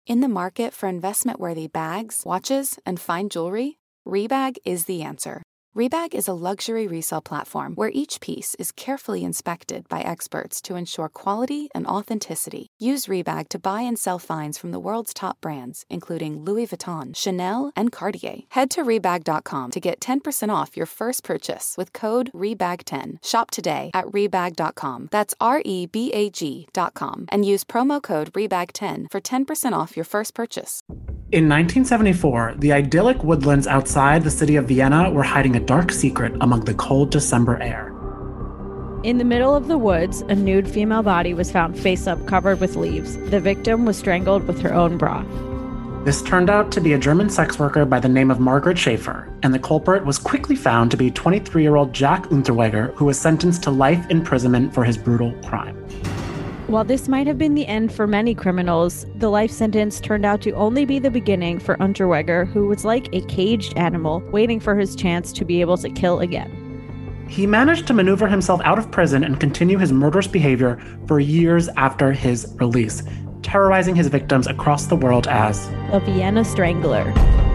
In the market for investment-worthy bags, watches, and fine jewelry, Rebag is the answer. Rebag is a luxury resale platform where each piece is carefully inspected by experts to ensure quality and authenticity. Use Rebag to buy and sell finds from the world's top brands, including Louis Vuitton, Chanel, and Cartier. Head to Rebag.com to get 10% off your first purchase with code REBAG10. Shop today at Rebag.com. That's REBAG.com. And use promo code REBAG10 for 10% off your first purchase. In 1974, the idyllic woodlands outside the city of Vienna were hiding a dark secret among the cold December air. In the middle of the woods, a nude female body was found face up covered with leaves. The victim was strangled with her own bra. This turned out to be a German sex worker by the name of Margaret Schaefer, and the culprit was quickly found to be 23-year-old Jack Unterweger, who was sentenced to life imprisonment for his brutal crime. While this might have been the end for many criminals, the life sentence turned out to only be the beginning for Unterweger, who was like a caged animal waiting for his chance to be able to kill again. He managed to maneuver himself out of prison and continue his murderous behavior for years after his release, terrorizing his victims across the world as the Vienna Strangler.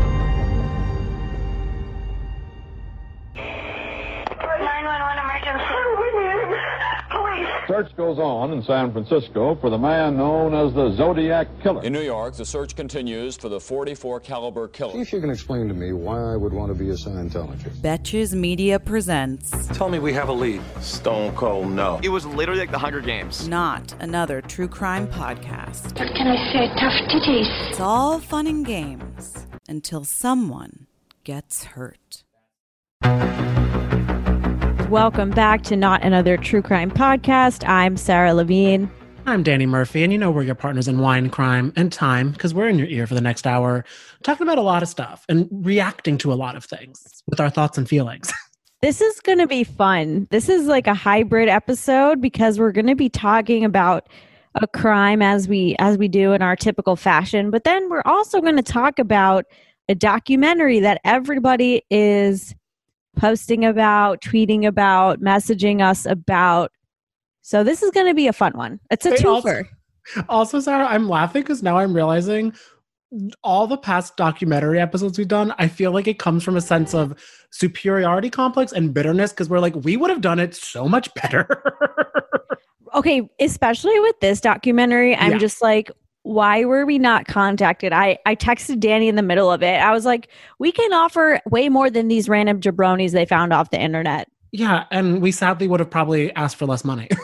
Search goes on in San Francisco for the man known as the Zodiac Killer. In New York, the search continues for the .44 caliber killer. See if you can explain to me why I would want to be a Scientologist. Betches Media presents... Tell me we have a lead. Stone Cold No. It was literally like the Hunger Games. Not another true crime podcast. What can I say? Tough titties. It's all fun and games until someone gets hurt. Welcome back to Not Another True Crime Podcast. I'm Sarah Levine. I'm Danny Murphy, and you know we're your partners in wine, crime, and time, because we're in your ear for the next hour, talking about a lot of stuff and reacting to a lot of things with our thoughts and feelings. This is going to be fun. This is like a hybrid episode because we're going to be talking about a crime as we do in our typical fashion, but then we're also going to talk about a documentary that everybody is posting about, tweeting about, messaging us about. So this is going to be a fun one. It's a twofer. Also, Sarah, I'm laughing because now I'm realizing all the past documentary episodes we've done, I feel like it comes from a sense of superiority complex and bitterness because we're like, we would have done it so much better. Okay, especially with this documentary, I'm just like, why were we not contacted? I texted Danny in the middle of it. I was like, we can offer way more than these random jabronis they found off the internet. Yeah, and we sadly would have probably asked for less money.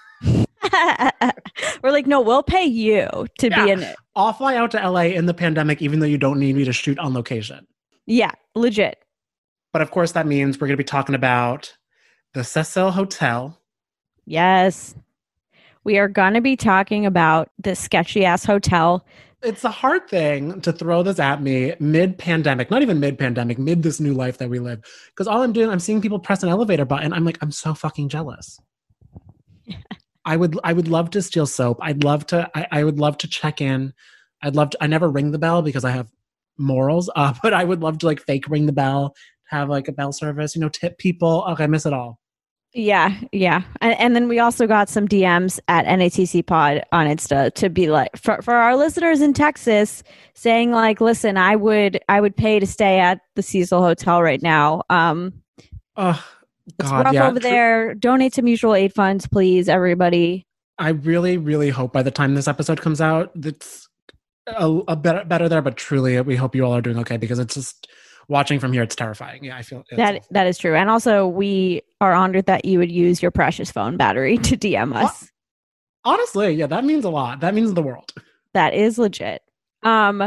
We're like, no, we'll pay you to be in it. I'll fly out to LA in the pandemic, even though you don't need me to shoot on location. Yeah, legit. But of course, that means we're going to be talking about the Cecil Hotel. Yes. We are going to be talking about this sketchy-ass hotel. It's a hard thing to throw this at me mid-pandemic, not even mid-pandemic, mid this new life that we live. Because all I'm doing, I'm seeing people press an elevator button. I'm like, I'm so fucking jealous. I would love to steal soap. I would love to check in. I never ring the bell because I have morals, but I would love to like fake ring the bell, have like a bell service, tip people. Okay, I miss it all. Yeah. And then we also got some DMs at NATC Pod on Insta to be like, for our listeners in Texas, saying like, listen, I would pay to stay at the Cecil Hotel right now. It's rough over there. Donate to mutual aid funds, please, everybody. I really, really hope by the time this episode comes out, that's a better there, but truly, we hope you all are doing okay because it's just... watching from here, it's terrifying. Yeah, I feel that is true. And also, we are honored that you would use your precious phone battery to DM us. Honestly, yeah, that means a lot. That means the world. That is legit. We're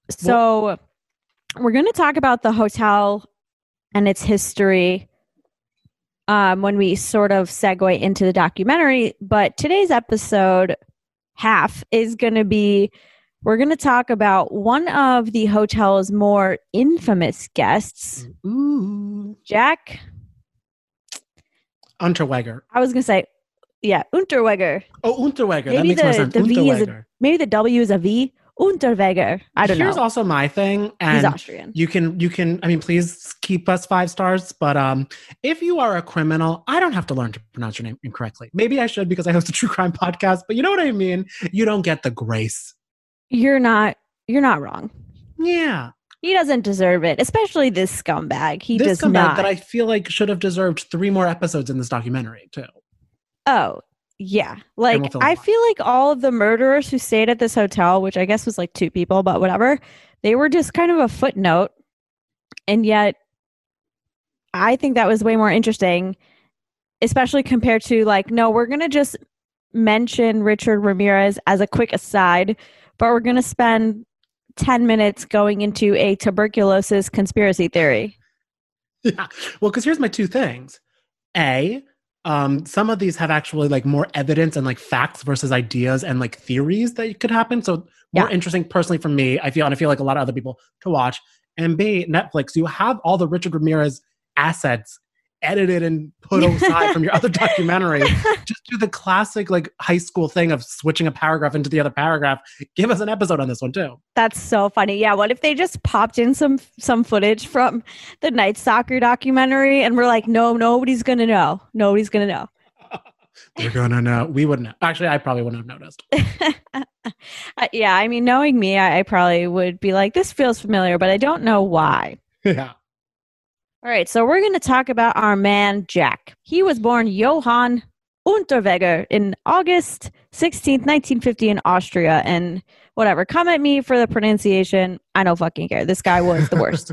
going to talk about the hotel and its history when we sort of segue into the documentary. But today's episode half is going to be... we're going to talk about one of the hotel's more infamous guests, Jack Unterweger. I was going to say, Unterweger. Oh, Unterweger. That makes more sense. Maybe the W is a V. Unterweger. I don't know. Here's also my thing. And he's Austrian. You can, I mean, please keep us 5 stars. But if you are a criminal, I don't have to learn to pronounce your name incorrectly. Maybe I should because I host a true crime podcast. But you know what I mean? You don't get the grace. You're not You're not wrong. Yeah. He doesn't deserve it, especially this scumbag. He does scumbag not. That I feel like should have deserved 3 more episodes in this documentary, too. Oh, yeah. Like, we'll I feel like all of the murderers who stayed at this hotel, which I guess was like 2 people, but whatever, they were just kind of a footnote. And yet, I think that was way more interesting, especially compared to like, no, we're going to just mention Richard Ramirez as a quick aside, but we're going to spend 10 minutes going into a tuberculosis conspiracy theory. Yeah. Well, because here's my 2 things. A, some of these have actually like more evidence and like facts versus ideas and like theories that could happen. So more interesting personally for me, I feel, and I feel like a lot of other people to watch. And B, Netflix, you have all the Richard Ramirez assets edited and put aside from your other documentary. Just do the classic like high school thing of switching a paragraph into the other paragraph. Give us an episode on this one too. That's so funny. Yeah, what if they just popped in some footage from the night soccer documentary and we're like, no, nobody's gonna know. Nobody's gonna know. They're gonna know. We wouldn't know. Actually, I probably wouldn't have noticed. Yeah, I mean, knowing me, I probably would be like, this feels familiar, but I don't know why. Yeah. All right, so we're going to talk about our man, Jack. He was born Johann Unterweger in August 16th, 1950 in Austria. And whatever, come at me for the pronunciation. I don't fucking care. This guy was the worst.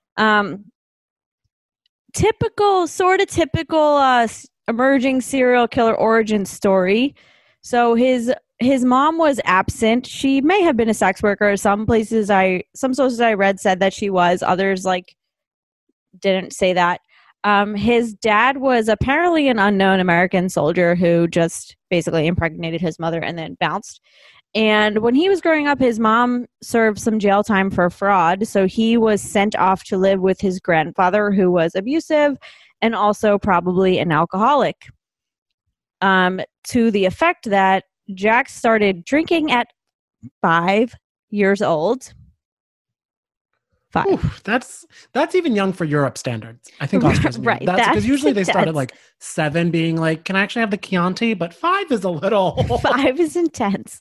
Typical emerging serial killer origin story. So his mom was absent. She may have been a sex worker. Some sources I read said that she was. Others didn't say that. His dad was apparently an unknown American soldier who just basically impregnated his mother and then bounced. And when he was growing up, his mom served some jail time for fraud. So he was sent off to live with his grandfather, who was abusive and also probably an alcoholic. To the effect that Jack started drinking at 5 years old. 5. Ooh, that's even young for Europe standards. I think Austria's right. That's because usually they start at like 7 being like, can I actually have the Chianti? But 5 is a little. 5 is intense.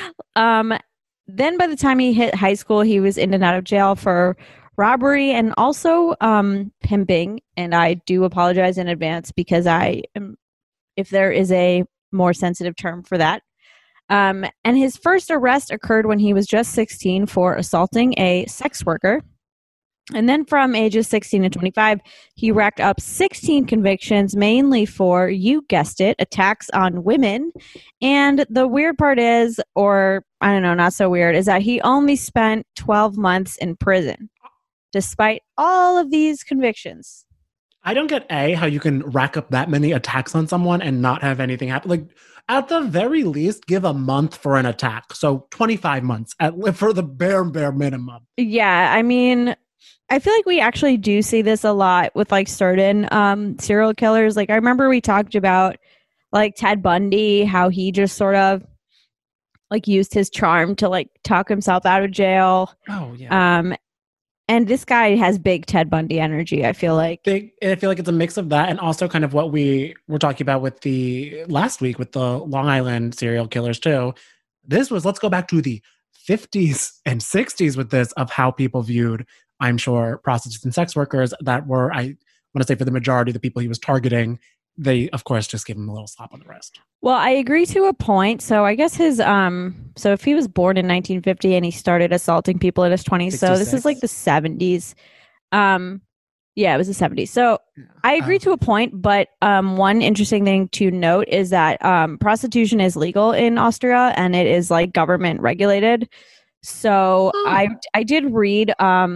Then by the time he hit high school, he was in and out of jail for robbery and also pimping. And I do apologize in advance because if there is a more sensitive term for that. And his first arrest occurred when he was just 16 for assaulting a sex worker. And then from ages 16 to 25, he racked up 16 convictions, mainly for, you guessed it, attacks on women. And the weird part is, or I don't know, not so weird, is that he only spent 12 months in prison, despite all of these convictions. I don't get how you can rack up that many attacks on someone and not have anything happen. Like, at the very least, give a month for an attack. So 25 months for the bare minimum. Yeah, I mean, I feel like we actually do see this a lot with like certain serial killers. Like I remember we talked about like Ted Bundy, how he just sort of like used his charm to like talk himself out of jail. Oh yeah. And this guy has big Ted Bundy energy, I feel like. I feel like it's a mix of that and also kind of what we were talking about with the last week with the Long Island serial killers too. Let's go back to the 50s and 60s with this of how people viewed, I'm sure, prostitutes and sex workers that were, I want to say for the majority of the people he was targeting, they, of course, just gave him a little slap on the wrist. Well, I agree to a point. So I guess his, so if he was born in 1950 and he started assaulting people in his 20s, 66. So this is like the 70s. Yeah, it was the 70s. So I agree to a point, but one interesting thing to note is that prostitution is legal in Austria and it is like government regulated. So I did read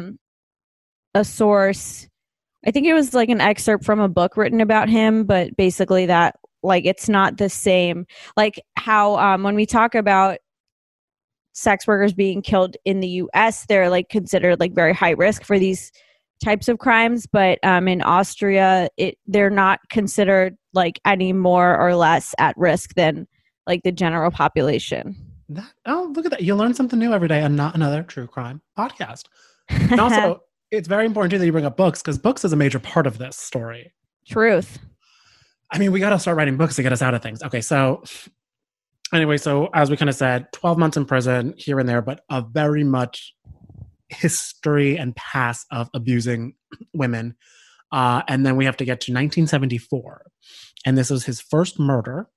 a source, I think it was like an excerpt from a book written about him, but basically that like it's not the same. Like how when we talk about sex workers being killed in the US, they're like considered like very high risk for these types of crimes, but in Austria they're not considered like any more or less at risk than like the general population. Look at that. You learn something new every day and not another true crime podcast. And also it's very important too that you bring up books because books is a major part of this story. Truth. I mean, we got to start writing books to get us out of things. Okay, so Anyway, so as we kind of said, 12 months in prison here and there, but a very much history and past of abusing women. And then we have to get to 1974. And this was his first murder.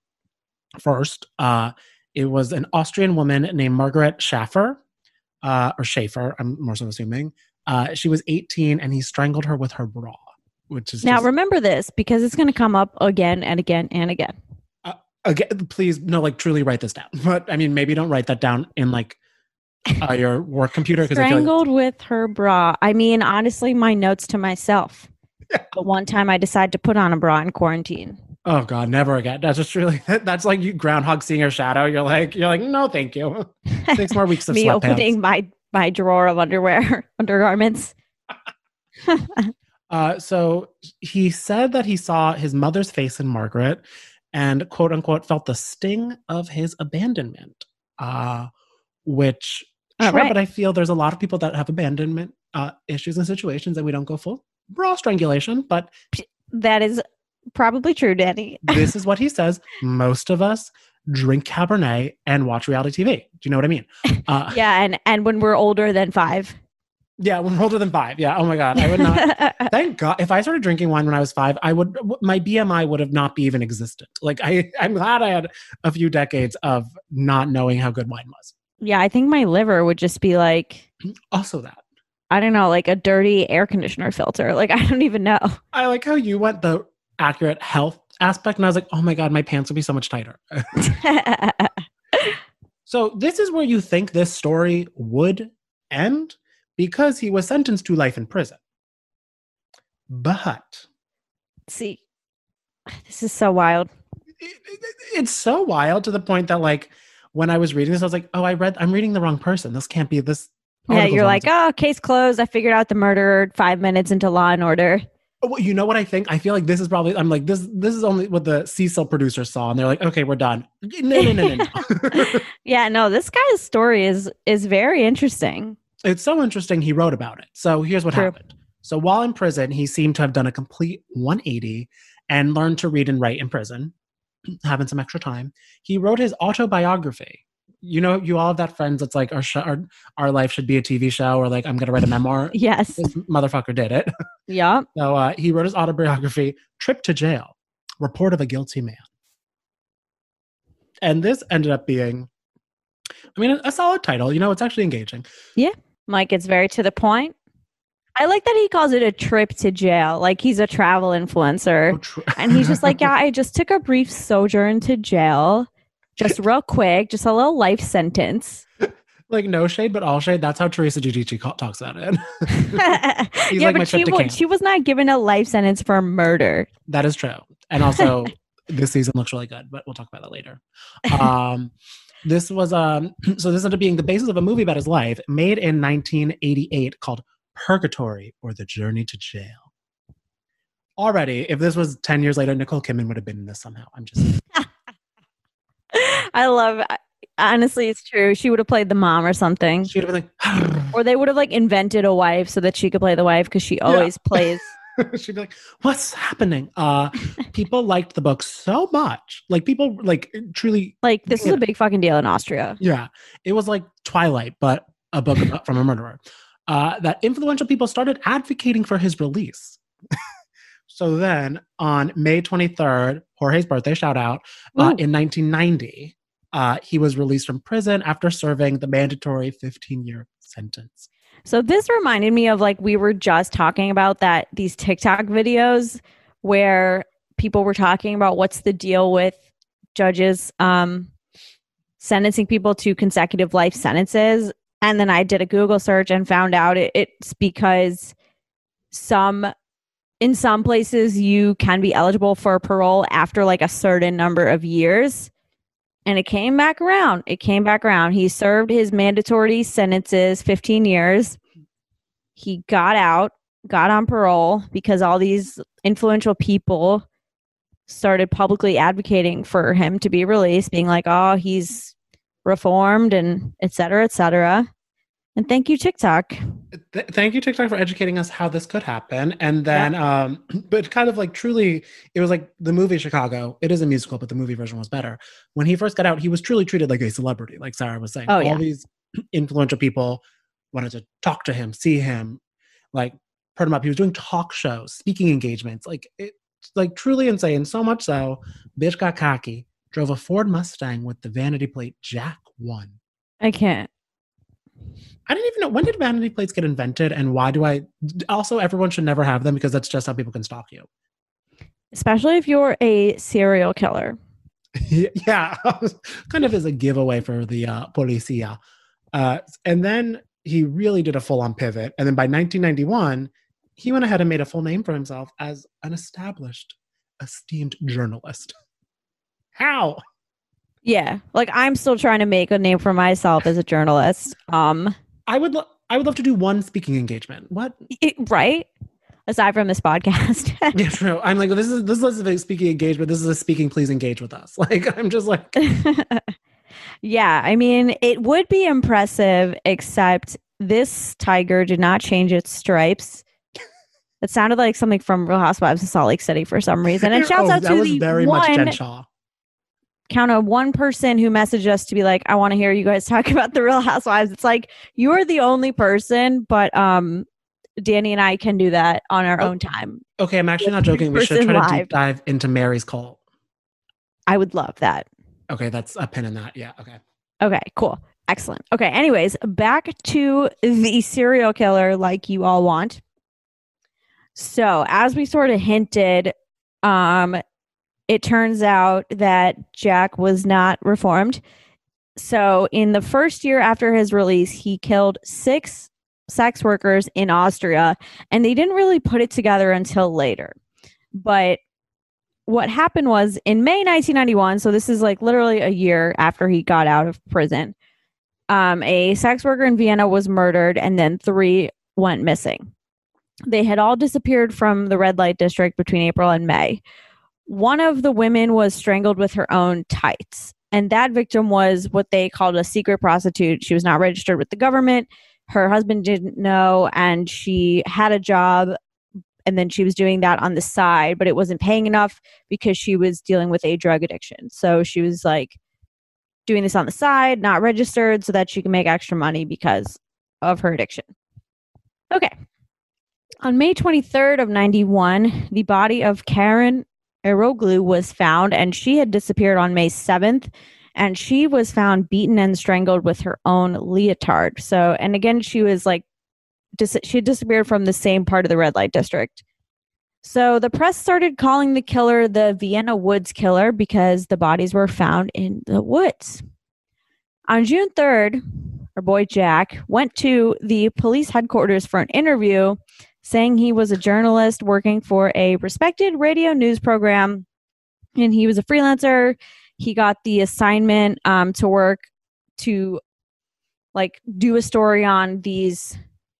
It was an Austrian woman named Margaret Schaffer, or Schaefer, I'm more so assuming. She was 18 and he strangled her with her bra, which is now remember this because it's going to come up again and again and again. Again, please, no, like truly write this down. But I mean, maybe don't write that down in like your work computer. Strangled with her bra. I mean, honestly, my notes to myself. Yeah. But one time I decided to put on a bra in quarantine. Oh God, never again. That's just really, that's like you groundhog seeing your shadow. You're like, no, thank you. 6 more weeks of Me sweatpants. Opening my drawer of undergarments. So he said that he saw his mother's face in Margaret and quote unquote felt the sting of his abandonment, which, sure, right. But I feel there's a lot of people that have abandonment issues and situations and we don't go full bra strangulation, but that is probably true, Danny. This is what he says. Most of us drink Cabernet and watch reality TV. Do you know what I mean? Yeah, and when we're older than 5. Yeah, when we're older than 5. Yeah. Oh my God. I would not. Thank God. If I started drinking wine when I was 5, my BMI would have not be even existent. Like I'm glad I had a few decades of not knowing how good wine was. Yeah, I think my liver would just be like. Also that. I don't know, like a dirty air conditioner filter. Like, I don't even know. I like how you went the accurate health aspect. And I was like, oh my God, my pants would be so much tighter. So this is where you think this story would end because he was sentenced to life in prison. But. See, this is so wild. It's so wild to the point that like, when I was reading this, I was like, oh, I'm reading the wrong person. This can't be this. Yeah, you're like, oh, case closed. I figured out the murderer 5 minutes into Law and Order. Well, you know what I think? I feel like this is probably, I'm like, this is only what the Cecil producers saw. And they're like, okay, we're done. No. Yeah, no, this guy's story is very interesting. It's so interesting he wrote about it. So here's what happened. So while in prison, he seemed to have done a complete 180 and learned to read and write in prison, having some extra time. He wrote his autobiography. You know, you all have that friends that's like, our life should be a TV show, or like, I'm going to write a memoir. Yes. This motherfucker did it. Yeah. So he wrote his autobiography, Trip to Jail, Report of a Guilty Man. And this ended up being, I mean, a solid title. You know, it's actually engaging. Yeah. Mike, it's very to the point. I like that he calls it a trip to jail. Like he's a travel influencer. And he's just like, yeah, I just took a brief sojourn to jail. Just real quick, just a little life sentence. Like no shade, but all shade. That's how Teresa Giudice talks about it. He's like, but she was not given a life sentence for murder. That is true. And also, this season looks really good, but we'll talk about that later. This was so this ended up being the basis of a movie about his life, made in 1988, called Purgatory, or The Journey to Jail. Already, if this was 10 years later, Nicole Kidman would have been in this somehow. I'm just. I love. Honestly, it's true. She would have played the mom or something. She would have been like, or they would have like invented a wife so that she could play the wife because she always plays. She'd be like, "What's happening?" People liked the book so much. Like people like truly like this is a big fucking deal in Austria. Yeah, it was like Twilight, but a book from a murderer. That influential people started advocating for his release. So then, on May 23rd, Jorge's birthday, shout out, in 1990, he was released from prison after serving the mandatory 15-year sentence. So this reminded me of like we were just talking about that these TikTok videos where people were talking about what's the deal with judges sentencing people to consecutive life sentences. And then I did a Google search and found out it's because in some places you can be eligible for parole after like a certain number of years. And it came back around. He served his mandatory sentences, 15 years. He got out, got on parole because all these influential people started publicly advocating for him to be released, being like, oh, he's reformed and et cetera, et cetera. And thank you, TikTok. Thank you, TikTok, for educating us how this could happen. And then, but kind of like truly, it was like the movie Chicago. It is a musical, but the movie version was better. When he first got out, he was truly treated like a celebrity, like Sarah was saying. All these influential people wanted to talk to him, see him, like put him up. He was doing talk shows, speaking engagements, like it's like truly insane. So much so, bitch got cocky, drove a Ford Mustang with the vanity plate Jack 1. I can't. I didn't even know, when did vanity plates get invented, and why do I? Also, everyone should never have them because that's just how people can stalk you. Especially if you're a serial killer. Yeah, kind of as a giveaway for the policia. And then he really did a full-on pivot. And then by 1991, he went ahead and made a full name for himself as an established, esteemed journalist. How? Yeah, like I'm still trying to make a name for myself as a journalist. I would love to do one speaking engagement. What? Right? Aside from this podcast. Yeah, true. I'm like, this is a speaking engagement. This is a speaking, please engage with us. Like, I'm just like. Yeah, I mean, it would be impressive, except this tiger did not change its stripes. It sounded like something from Real Housewives of Salt Lake City for some reason. And shouts out to the very much Jen Shaw. Count of one person who messaged us to be like, I want to hear you guys talk about the Real Housewives. It's like, you are the only person, but Danny and I can do that on our own time. Okay, I'm actually not joking. We should try to deep dive into Mary's cult. I would love that. Okay, that's a pin in that. Yeah, okay. Okay, cool. Excellent. Okay, anyways, back to the serial killer like you all want. So, as we sort of hinted, it turns out that Jack was not reformed. So in the first year after his release, he killed 6 sex workers in Austria, and they didn't really put it together until later. But what happened was in May 1991, so this is like literally a year after he got out of prison, a sex worker in Vienna was murdered, and then 3 went missing. They had all disappeared from the red light district between April and May. One of the women was strangled with her own tights, and that victim was what they called a secret prostitute. She was not registered with the government. Her husband didn't know, and she had a job, and then she was doing that on the side, but it wasn't paying enough because she was dealing with a drug addiction. So she was like doing this on the side, not registered, so that she can make extra money because of her addiction. Okay. On May 23rd of 91, the body of Karen Eroglu was found, and she had disappeared on May 7th, and she was found beaten and strangled with her own leotard. So, and again, she was like, she had disappeared from the same part of the red light district. So the press started calling the killer the Vienna Woods Killer because the bodies were found in the woods. On June 3rd, our boy Jack went to the police headquarters for an interview, saying he was a journalist working for a respected radio news program, and he was a freelancer. He got the assignment to work to like do a story on these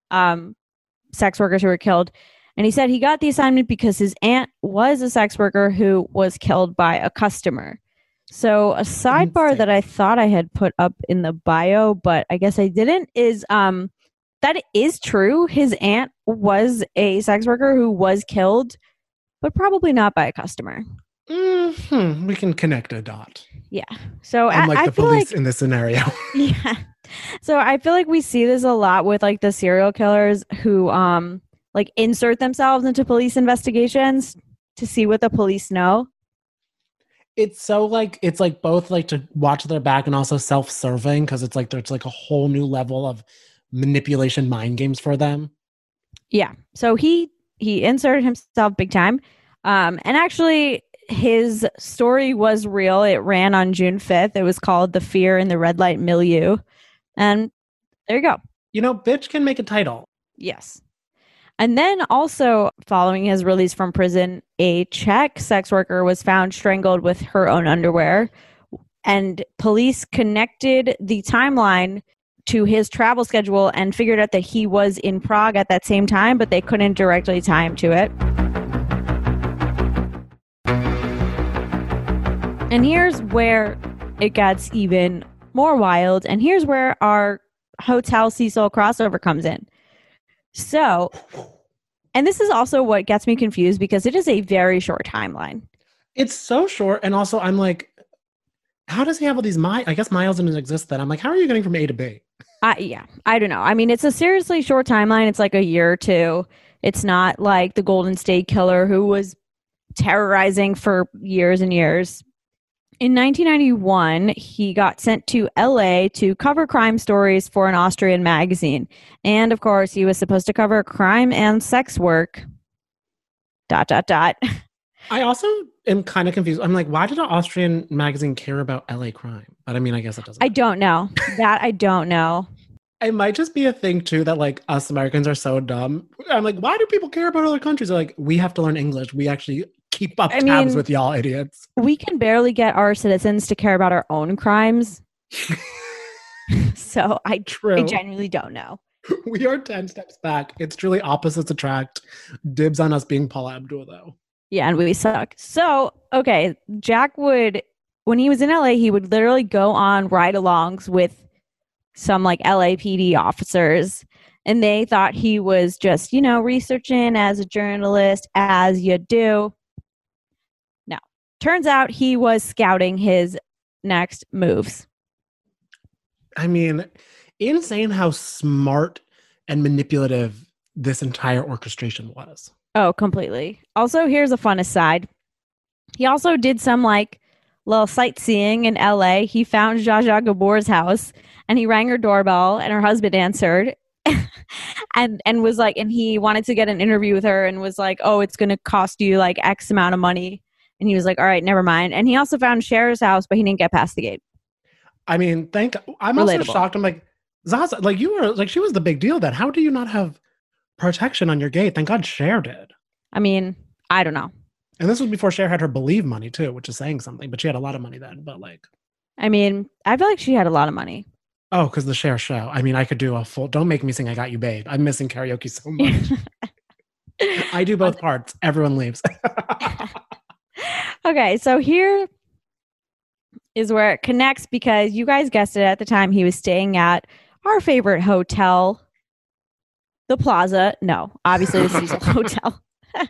sex workers who were killed. And he said he got the assignment because his aunt was a sex worker who was killed by a customer. So a sidebar that I thought I had put up in the bio, but I guess I didn't, is that is true. His aunt was a sex worker who was killed, but probably not by a customer. Mm-hmm. We can connect a dot. Yeah. So unlike the police in this scenario. Yeah. So I feel like we see this a lot with like the serial killers who like insert themselves into police investigations to see what the police know. It's so like, it's like both like to watch their back and also self-serving, because it's like there's like a whole new level of manipulation mind games for them. Yeah. So he inserted himself big time. And actually his story was real. It ran on June 5th. It was called The Fear in the Red Light Milieu. And there you go. You know, bitch can make a title. Yes. And then also following his release from prison, a Czech sex worker was found strangled with her own underwear. And police connected the timeline to his travel schedule and figured out that he was in Prague at that same time, but they couldn't directly tie him to it. And here's where it gets even more wild. And here's where our Hotel Cecil crossover comes in. So, and this is also what gets me confused because it is a very short timeline. It's so short. And also, I'm like, how does he have all these miles? I guess miles didn't exist then. I'm like, how are you getting from A to B? Yeah, I don't know. I mean, it's a seriously short timeline. It's like a year or two. It's not like the Golden State Killer who was terrorizing for years and years. In 1991, he got sent to LA to cover crime stories for an Austrian magazine. And of course, he was supposed to cover crime and sex work. ... I also am kind of confused. I'm like, why did an Austrian magazine care about LA crime? But I mean, I guess it doesn't. I don't know. That I don't know. It might just be a thing too that like us Americans are so dumb. I'm like, why do people care about other countries? They're like, we have to learn English. We actually keep up tabs with y'all idiots. We can barely get our citizens to care about our own crimes. So I genuinely don't know. We are 10 steps back. It's truly opposites attract. Dibs on us being Paula Abdul, though. Yeah, and we suck. So, okay, Jack would, when he was in LA, he would literally go on ride-alongs with some like LAPD officers, and they thought he was just, researching as a journalist, as you do. No, turns out he was scouting his next moves. I mean, insane how smart and manipulative this entire orchestration was. Oh, completely. Also, here's a fun aside. He also did some like little sightseeing in LA. He found Zsa Zsa Gabor's house and he rang her doorbell and her husband answered and was like, and he wanted to get an interview with her and was like, oh, it's going to cost you like X amount of money. And he was like, all right, never mind. And he also found Cher's house, but he didn't get past the gate. I mean, I'm also shocked. I'm like, Zaza, like you were like, she was the big deal then. How do you not have protection on your gate? Thank God Cher did. I mean, I don't know. And this was before Cher had her Believe money too, which is saying something, but she had a lot of money then. But like, I mean, I feel like she had a lot of money. Oh, because the Cher show. I mean, I could do a full, don't make me sing I Got You Babe. I'm missing karaoke so much. I do both parts. Everyone leaves. Okay, so here is where it connects because you guys guessed it at the time he was staying at our favorite hotel, the Plaza. No, obviously the Cecil Hotel.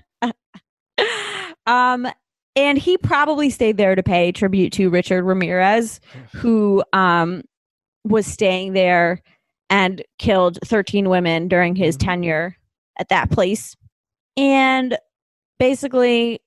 And he probably stayed there to pay tribute to Richard Ramirez, who was staying there and killed 13 women during his tenure at that place. And basically,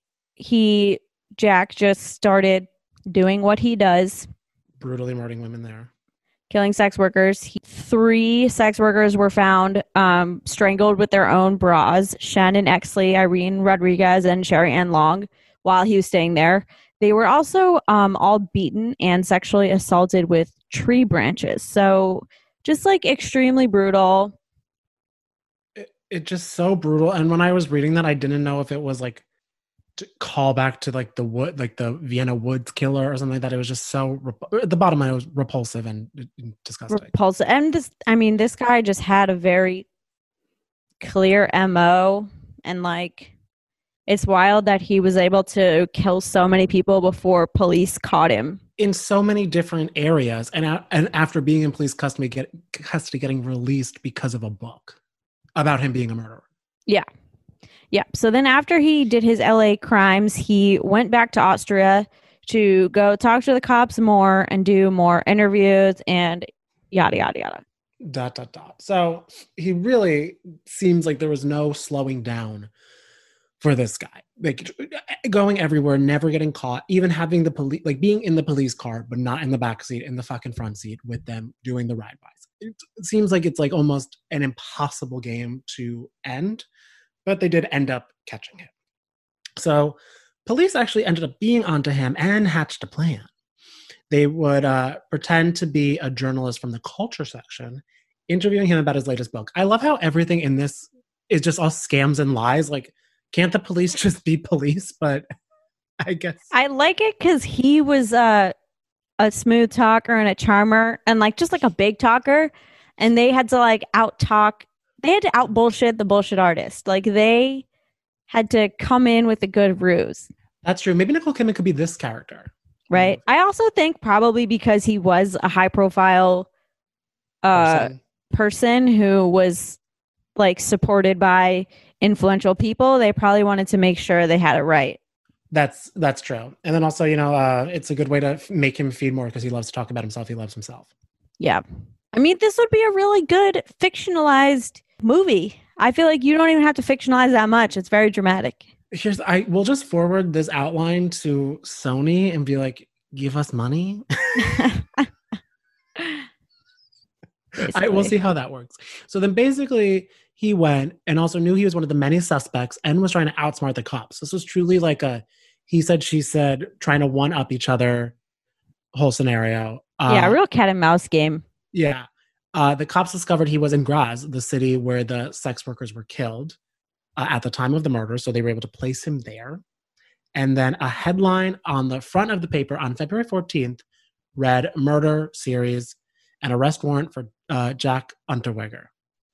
Jack just started doing what he does. Brutally murdering women there. Killing sex workers. 3 sex workers were found strangled with their own bras. Shannon Exley, Irene Rodriguez, and Sherry Ann Long while he was staying there. They were also all beaten and sexually assaulted with tree branches. So just like extremely brutal. It just so brutal. And when I was reading that, I didn't know if it was like to call back to like the Vienna Woods killer or something like that. It was just so at the bottom line, it was repulsive and disgusting. Repulsive. And this guy just had a very clear MO, and like it's wild that he was able to kill so many people before police caught him in so many different areas, and after being in police custody, getting released because of a book about him being a murderer. Yeah. So then after he did his LA crimes, he went back to Austria to go talk to the cops more and do more interviews and yada, yada, yada. ... So he really seems like there was no slowing down for this guy. Like going everywhere, never getting caught, even having the police, like being in the police car, but not in the back seat, in the fucking front seat with them doing the ride-bys. It seems like it's like almost an impossible game to end. But they did end up catching him. So police actually ended up being onto him and hatched a plan. They would pretend to be a journalist from the culture section, interviewing him about his latest book. I love how everything in this is just all scams and lies. Like, can't the police just be police? But I guess. I like it because he was a smooth talker and a charmer and like just like a big talker. And they had to like out-talk. They had to out-bullshit the bullshit artist. Like, they had to come in with a good ruse. That's true. Maybe Nicole Kidman could be this character. Right. I also think probably because he was a high-profile person who was like supported by influential people, they probably wanted to make sure they had it right. That's true. And then also, it's a good way to make him feed more because he loves to talk about himself. He loves himself. Yeah. I mean, this would be a really good fictionalized movie. I feel like you don't even have to fictionalize that much. It's very dramatic. We'll just forward this outline to Sony and be like, give us money. We'll see how that works. So then basically he went and also knew he was one of the many suspects and was trying to outsmart the cops. This was truly like a he said, she said, trying to one up each other whole scenario. Yeah, real cat and mouse game. Yeah. The cops discovered he was in Graz, the city where the sex workers were killed at the time of the murder. So they were able to place him there. And then a headline on the front of the paper on February 14th read murder series and arrest warrant for Jack Unterweger.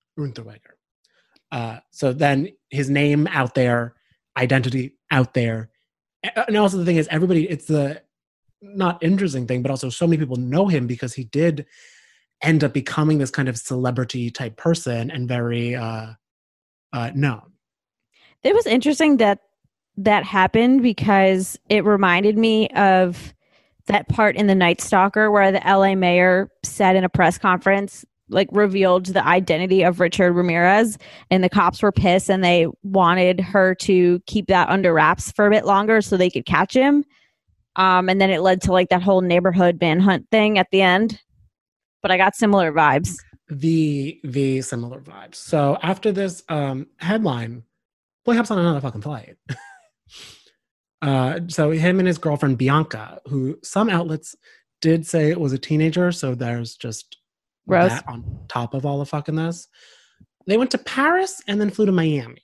So then his name out there, identity out there. And also the thing is it's the not interesting thing, but also so many people know him because he did end up becoming this kind of celebrity type person and very known. It was interesting that happened because it reminded me of that part in The Night Stalker where the LA mayor said in a press conference, like revealed the identity of Richard Ramirez, and the cops were pissed and they wanted her to keep that under wraps for a bit longer so they could catch him. And then it led to like that whole neighborhood manhunt thing at the end. But I got similar vibes. The similar vibes. So after this headline, boy hops on another fucking flight. So him and his girlfriend Bianca, who some outlets did say it was a teenager, so there's just Gross. That on top of all the fucking this. They went to Paris and then flew to Miami.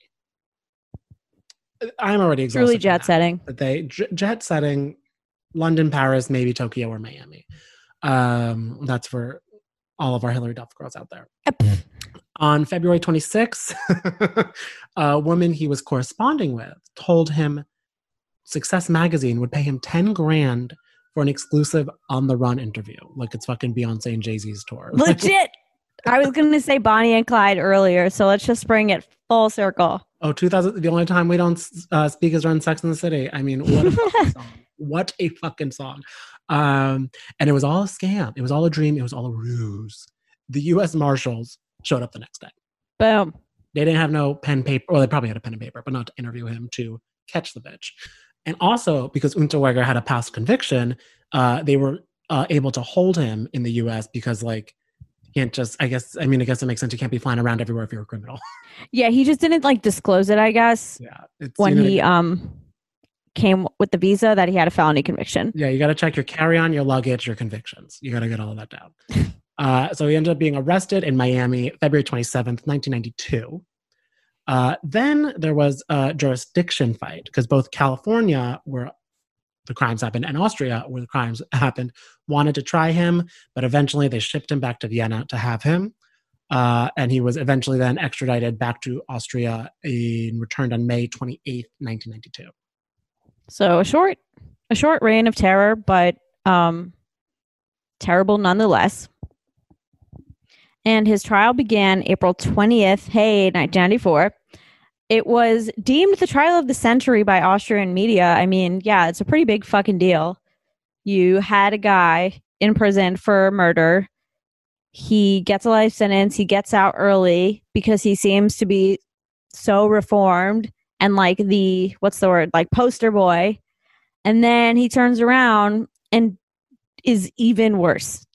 I'm already exhausted. Truly jet setting. But they jet setting, London, Paris, maybe Tokyo or Miami. That's for all of our Hillary Duff girls out there. On February 26th, a woman he was corresponding with told him Success Magazine would pay him $10,000 for an exclusive on the run interview. Like it's fucking Beyonce and Jay-Z's tour. Legit. I was going to say Bonnie and Clyde earlier, so let's just bring it full circle. Oh, 2000, the only time we don't speak is during Sex in the City. I mean, what a fucking song. What a fucking song. And it was all a scam. It was all a dream. It was all a ruse. The U.S. Marshals showed up the next day. Boom. They didn't have no pen, paper. Well, they probably had a pen and paper, but not to interview him to catch the bitch. And also, because Unterweger had a past conviction, they were able to hold him in the U.S. because, like, you can't just, I guess it makes sense. You can't be flying around everywhere if you're a criminal. Yeah, he just didn't, like, disclose it, I guess. Yeah. When he came with the visa that he had a felony conviction. Yeah, you got to check your carry-on, your luggage, your convictions. You got to get all of that down. So he ended up being arrested in Miami, February 27th, 1992. Then there was a jurisdiction fight because both California, where the crimes happened, and Austria, where the crimes happened, wanted to try him, but eventually they shipped him back to Vienna to have him. And he was eventually then extradited back to Austria and returned on May 28th, 1992. So a short reign of terror, but terrible nonetheless. And his trial began April 20th, 1994. It was deemed the trial of the century by Austrian media. I mean, yeah, it's a pretty big fucking deal. You had a guy in prison for murder. He gets a life sentence. He gets out early because he seems to be so reformed and like like poster boy. And then he turns around and is even worse.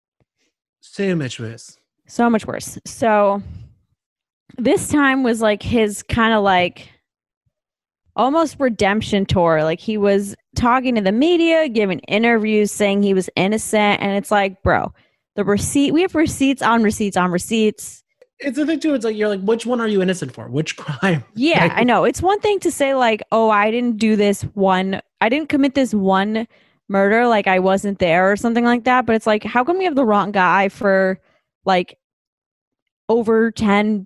So much worse. So much worse. So this time was like his kind of like almost redemption tour. Like he was talking to the media, giving interviews, saying he was innocent. And it's like, bro, we have receipts on receipts on receipts. It's the thing too. It's like, you're like, which one are you innocent for? Which crime? Yeah, I know. It's one thing to say like, oh, I didn't commit this one murder. Like I wasn't there or something like that. But it's like, how come we have the wrong guy for like over 10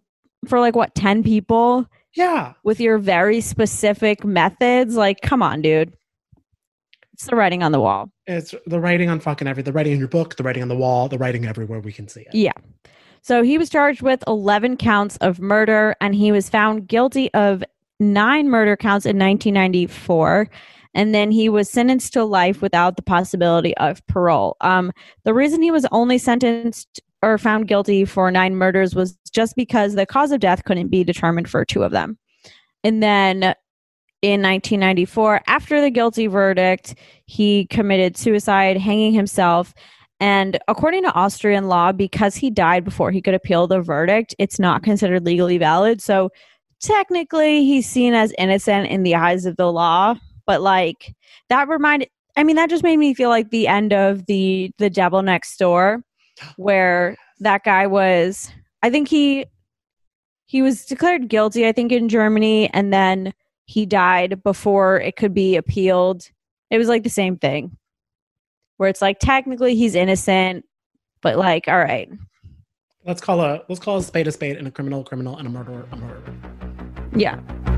people? Yeah. With your very specific methods. Like, come on, dude. It's the writing on the wall. It's the writing on fucking everything. The writing in your book, the writing on the wall, the writing everywhere we can see it. Yeah. So he was charged with 11 counts of murder, and he was found guilty of 9 murder counts in 1994. And then he was sentenced to life without the possibility of parole. The reason he was only sentenced or found guilty for 9 murders was just because the cause of death couldn't be determined for 2 of them. And then in 1994, after the guilty verdict, he committed suicide, hanging himself. And according to Austrian law, because he died before he could appeal the verdict, it's not considered legally valid. So technically, he's seen as innocent in the eyes of the law. But like that just made me feel like the end of the Devil Next Door, where that guy was, I think he was declared guilty, I think, in Germany, and then he died before it could be appealed. It was like the same thing, where it's like technically he's innocent, but like, all right. Let's call a spade and a criminal a criminal and a murderer a murderer. Yeah.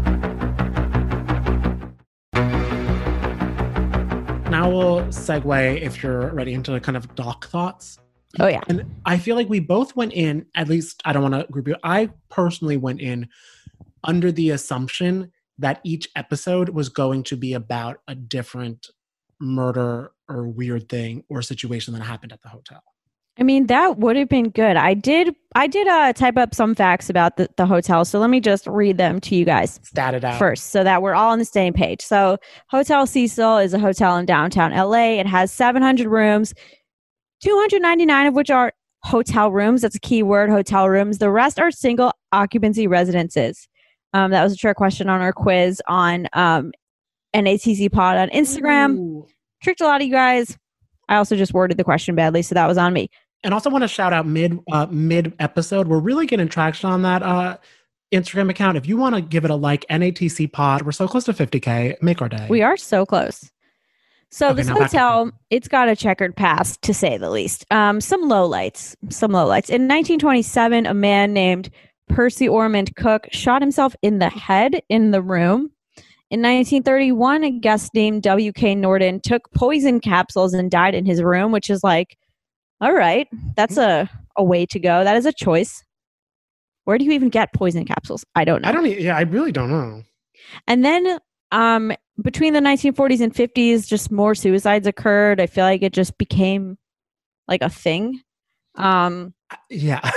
Now we'll segue, if you're ready, into kind of doc thoughts. Oh, yeah. And I feel like we both went in, at least I don't want to group you. I personally went in under the assumption that each episode was going to be about a different murder or weird thing or situation that happened at the hotel. I mean, that would have been good. I did type up some facts about the hotel. So let me just read them to you guys. Stat it out first so that we're all on the same page. So Hotel Cecil is a hotel in downtown LA. It has 700 rooms, 299 of which are hotel rooms. That's a key word, hotel rooms. The rest are single occupancy residences. That was a trick question on our quiz on NATC Pod on Instagram. Ooh. Tricked a lot of you guys. I also just worded the question badly, so that was on me. And also want to shout out mid episode. We're really getting traction on that Instagram account. If you want to give it a like, NATC Pod. We're so close to 50K. Make our day. We are so close. So okay, this hotel, it's got a checkered past, to say the least. Some lowlights. In 1927, a man named Percy Ormond Cook shot himself in the head in the room. In 1931, a guest named W.K. Norton took poison capsules and died in his room, which is like, all right, that's a way to go. That is a choice. Where do you even get poison capsules? I don't know. I really don't know. And then between the 1940s and 50s, just more suicides occurred. I feel like it just became like a thing. Yeah.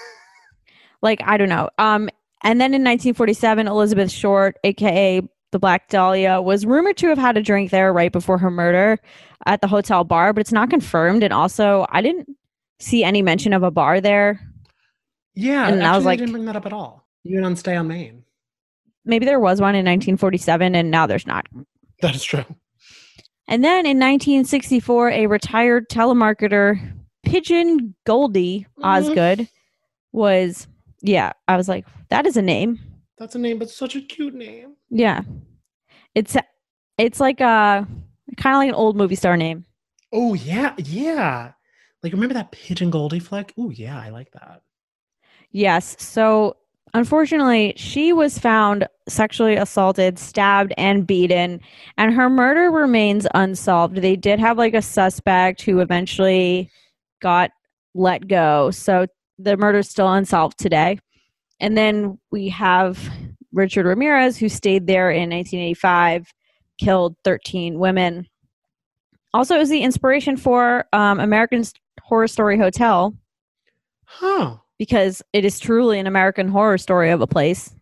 Like, I don't know. And then in 1947, Elizabeth Short, a.k.a. the Black Dahlia, was rumored to have had a drink there right before her murder at the hotel bar, but it's not confirmed. And also, I didn't see any mention of a bar there. Yeah, and I was like, didn't bring that up at all. Even on Stay on Main. Maybe there was one in 1947, and now there's not. That is true. And then in 1964, a retired telemarketer, Pigeon Goldie Osgood, was, yeah, I was like, that is a name. That's a name, but such a cute name. Yeah. It's like a kind of like an old movie star name. Oh, yeah. Yeah. Like, remember that Pigeon Goldie flick? Oh, yeah, I like that. Yes. So, unfortunately, she was found sexually assaulted, stabbed, and beaten, and her murder remains unsolved. They did have like a suspect who eventually got let go. So, the murder's still unsolved today. And then we have Richard Ramirez, who stayed there in 1985, killed 13 women. Also, it was the inspiration for American Horror Story Hotel. Huh. Because it is truly an American Horror Story of a place.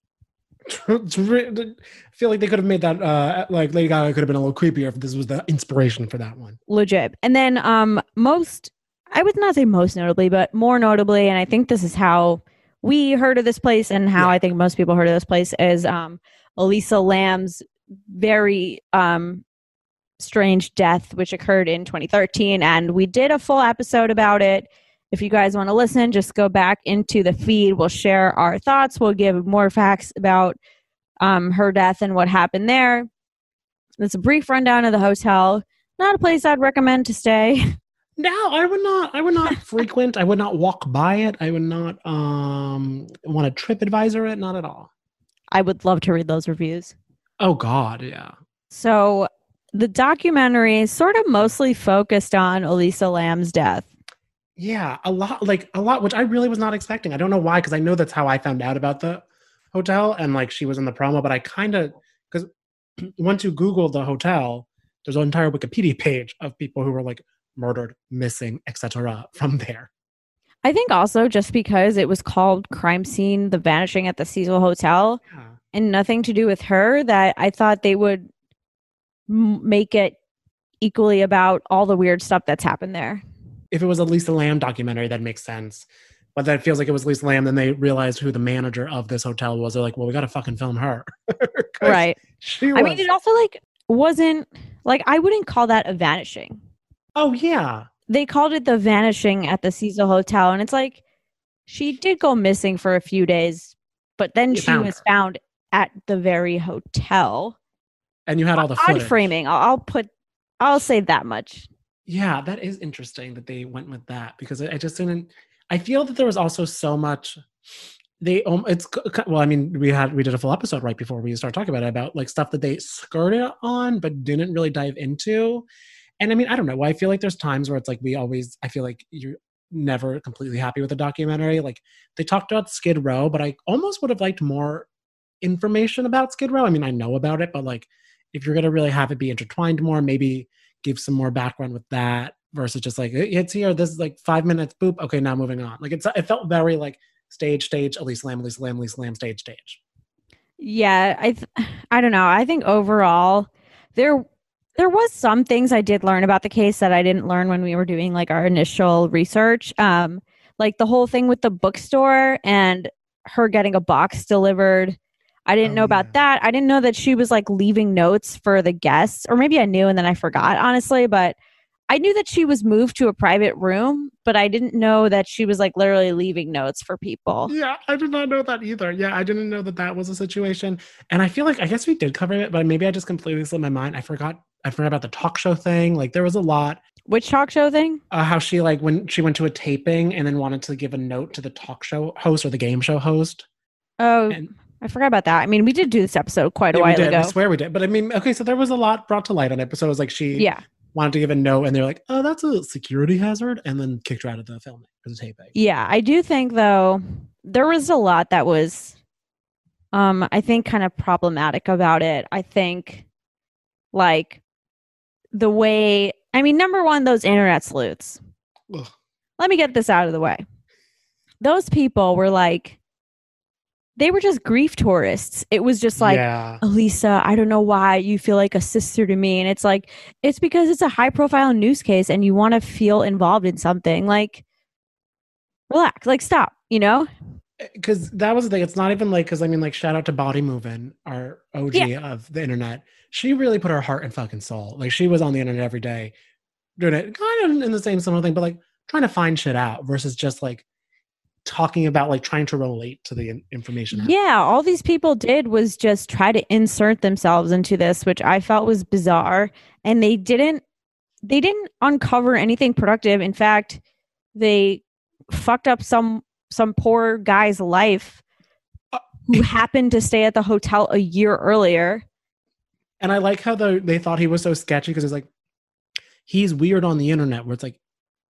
I feel like they could have made that, like Lady Gaga could have been a little creepier if this was the inspiration for that one. Legit. And then I would not say most notably, but more notably, and I think this is how we heard of this place and how I think most people heard of this place, is Elisa Lam's very strange death, which occurred in 2013. And we did a full episode about it. If you guys want to listen, just go back into the feed. We'll share our thoughts. We'll give more facts about her death and what happened there. It's a brief rundown of the hotel. Not a place I'd recommend to stay. No, I would not frequent. I would not walk by it. I would not want to TripAdvisor it. Not at all. I would love to read those reviews. Oh, God, yeah. So the documentary is sort of mostly focused on Elisa Lam's death. Yeah, a lot, which I really was not expecting. I don't know why, because I know that's how I found out about the hotel, and like she was in the promo, but I kind of, because once you Google the hotel, there's an entire Wikipedia page of people who were like murdered, missing, etc. from there. I think also just because it was called Crime Scene, The Vanishing at the Cecil Hotel, and nothing to do with her, that I thought they would make it equally about all the weird stuff that's happened there. If it was a Lisa Lamb documentary, that makes sense. But that feels like it was Lisa Lamb. Then they realized who the manager of this hotel was. They're like, well, we got to fucking film her. Right. I mean, it also like wasn't like, I wouldn't call that a vanishing. Oh, yeah. They called it The Vanishing at the Cecil Hotel. And it's like, she did go missing for a few days, but then she was found at the very hotel. And you had all the footage. Odd framing. I'll say that much. Yeah, that is interesting that they went with that, because I just didn't. I feel that there was also so much. We did a full episode right before we started talking about it, about like stuff that they skirted on but didn't really dive into. And I mean, I don't know. I feel like there's times where it's like I feel like you're never completely happy with a documentary. Like they talked about Skid Row, but I almost would have liked more information about Skid Row. I mean, I know about it, but like if you're gonna really have it be intertwined more, maybe give some more background with that versus just like, it's here, this is like 5 minutes, boop, okay, now moving on. Like it felt very like stage, Elise Lam, stage. Yeah, I don't know. I think overall there was some things I did learn about the case that I didn't learn when we were doing like our initial research. Like the whole thing with the bookstore and her getting a box delivered. I didn't know about that. I didn't know that she was like leaving notes for the guests, or maybe I knew and then I forgot, honestly, but I knew that she was moved to a private room, but I didn't know that she was like literally leaving notes for people. Yeah, I did not know that either. Yeah, I didn't know that was a situation. And I feel like, I guess we did cover it, but maybe I just completely slipped my mind. I forgot about the talk show thing. Like there was a lot. Which talk show thing? How she like, when she went to a taping and then wanted to give a note to the talk show host or the game show host. Oh, I forgot about that. I mean, we did do this episode quite a while ago. I swear we did. But I mean, okay, so there was a lot brought to light on it. So it was like she wanted to give a note and they're like, oh, that's a security hazard. And then kicked her out of the filming for the taping. Yeah, I do think, though, there was a lot that was, I think, kind of problematic about it. I think, like, the way, I mean, number one, those internet sleuths. Ugh. Let me get this out of the way. Those people were like, they were just grief tourists. It was just like, Elisa, I don't know why you feel like a sister to me. And it's like, it's because it's a high profile news case and you want to feel involved in something. Like, relax, like stop, you know? Because that was the thing. It's not even like, because I mean, like, shout out to Body Movin', our OG of the internet. She really put her heart and fucking soul. Like, she was on the internet every day doing it kind of in the same similar thing, but like trying to find shit out versus just like talking about like trying to relate to the information. Yeah, all these people did was just try to insert themselves into this, which I felt was bizarre. And they didn't uncover anything productive. In fact, they fucked up some poor guy's life who happened to stay at the hotel a year earlier. And I like how they thought he was so sketchy because it's like, he's weird on the internet, where it's like,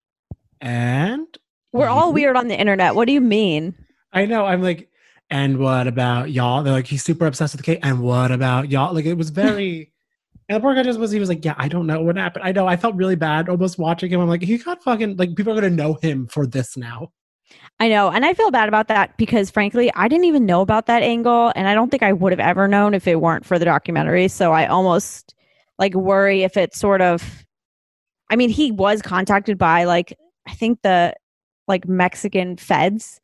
and we're all weird on the internet. What do you mean? I know. I'm like, and what about y'all? They're like, he's super obsessed with the cake. And what about y'all? Like, it was very, and the poor guy he was like, yeah, I don't know what happened. I know. I felt really bad almost watching him. I'm like, he got fucking, like, people are going to know him for this now. I know. And I feel bad about that because frankly, I didn't even know about that angle. And I don't think I would have ever known if it weren't for the documentary. So I almost like worry if it's sort of, I mean, he was contacted by like, I think the like Mexican feds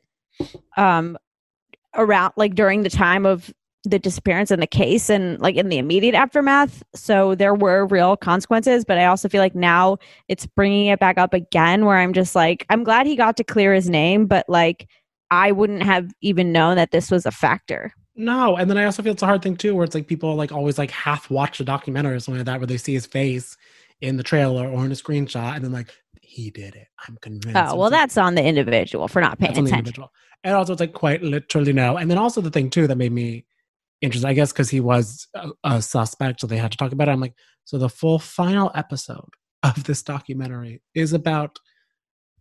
around like during the time of the disappearance in the case and like in the immediate aftermath. So there were real consequences, but I also feel like now it's bringing it back up again where I'm just like, I'm glad he got to clear his name, but like I wouldn't have even known that this was a factor. No. And then I also feel it's a hard thing too, where it's like people like always like half watch the documentary or something like that, where they see his face in the trailer or in a screenshot and then like, he did it. I'm convinced. Oh, well, that's on the individual for not paying attention. And also it's like quite literally no. And then also the thing too that made me interested, I guess, because he was a suspect, so they had to talk about it. I'm like, so the full final episode of this documentary is about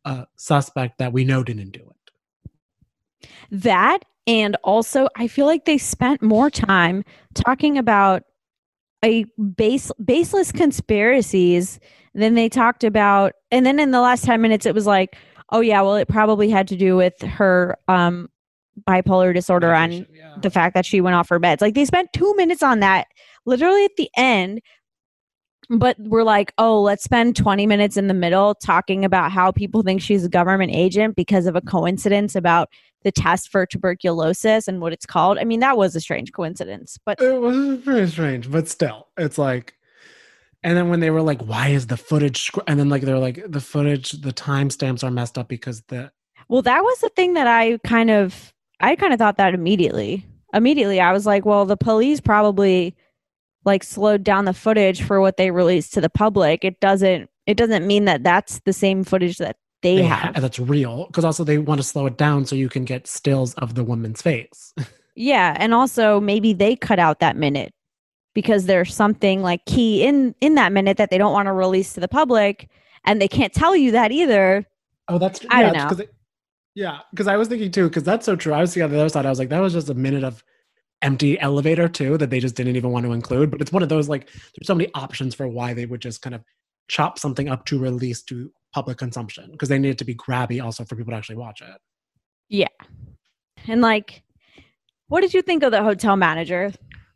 a suspect that we know didn't do it. That, and also I feel like they spent more time talking about baseless conspiracies than they talked about. And then in the last 10 minutes, it was like, oh yeah, well, it probably had to do with her bipolar disorder and the fact that she went off her meds. Like they spent 2 minutes on that literally at the end. But we're like, oh, let's spend 20 minutes in the middle talking about how people think she's a government agent because of a coincidence about the test for tuberculosis and what it's called. I mean, that was a strange coincidence, but it was very strange, but still, it's like, and then when they were like, why is the footage, and then like, they're like, the footage, the timestamps are messed up because well, that was the thing that I kind of thought that immediately, I was like, well, the police probably like slowed down the footage for what they released to the public. It doesn't mean that that's the same footage that they have. That's real. Because also they want to slow it down so you can get stills of the woman's face. Yeah. And also maybe they cut out that minute because there's something like key in that minute that they don't want to release to the public. And they can't tell you that either. Oh, that's I don't know. Because I was thinking too, because that's so true. I was thinking on the other side, I was like, that was just a minute of empty elevator too that they just didn't even want to include. But it's one of those, like, there's so many options for why they would just kind of chop something up to release to public consumption, because they need it to be grabby also for people to actually watch it. Yeah. And like, what did you think of the hotel manager?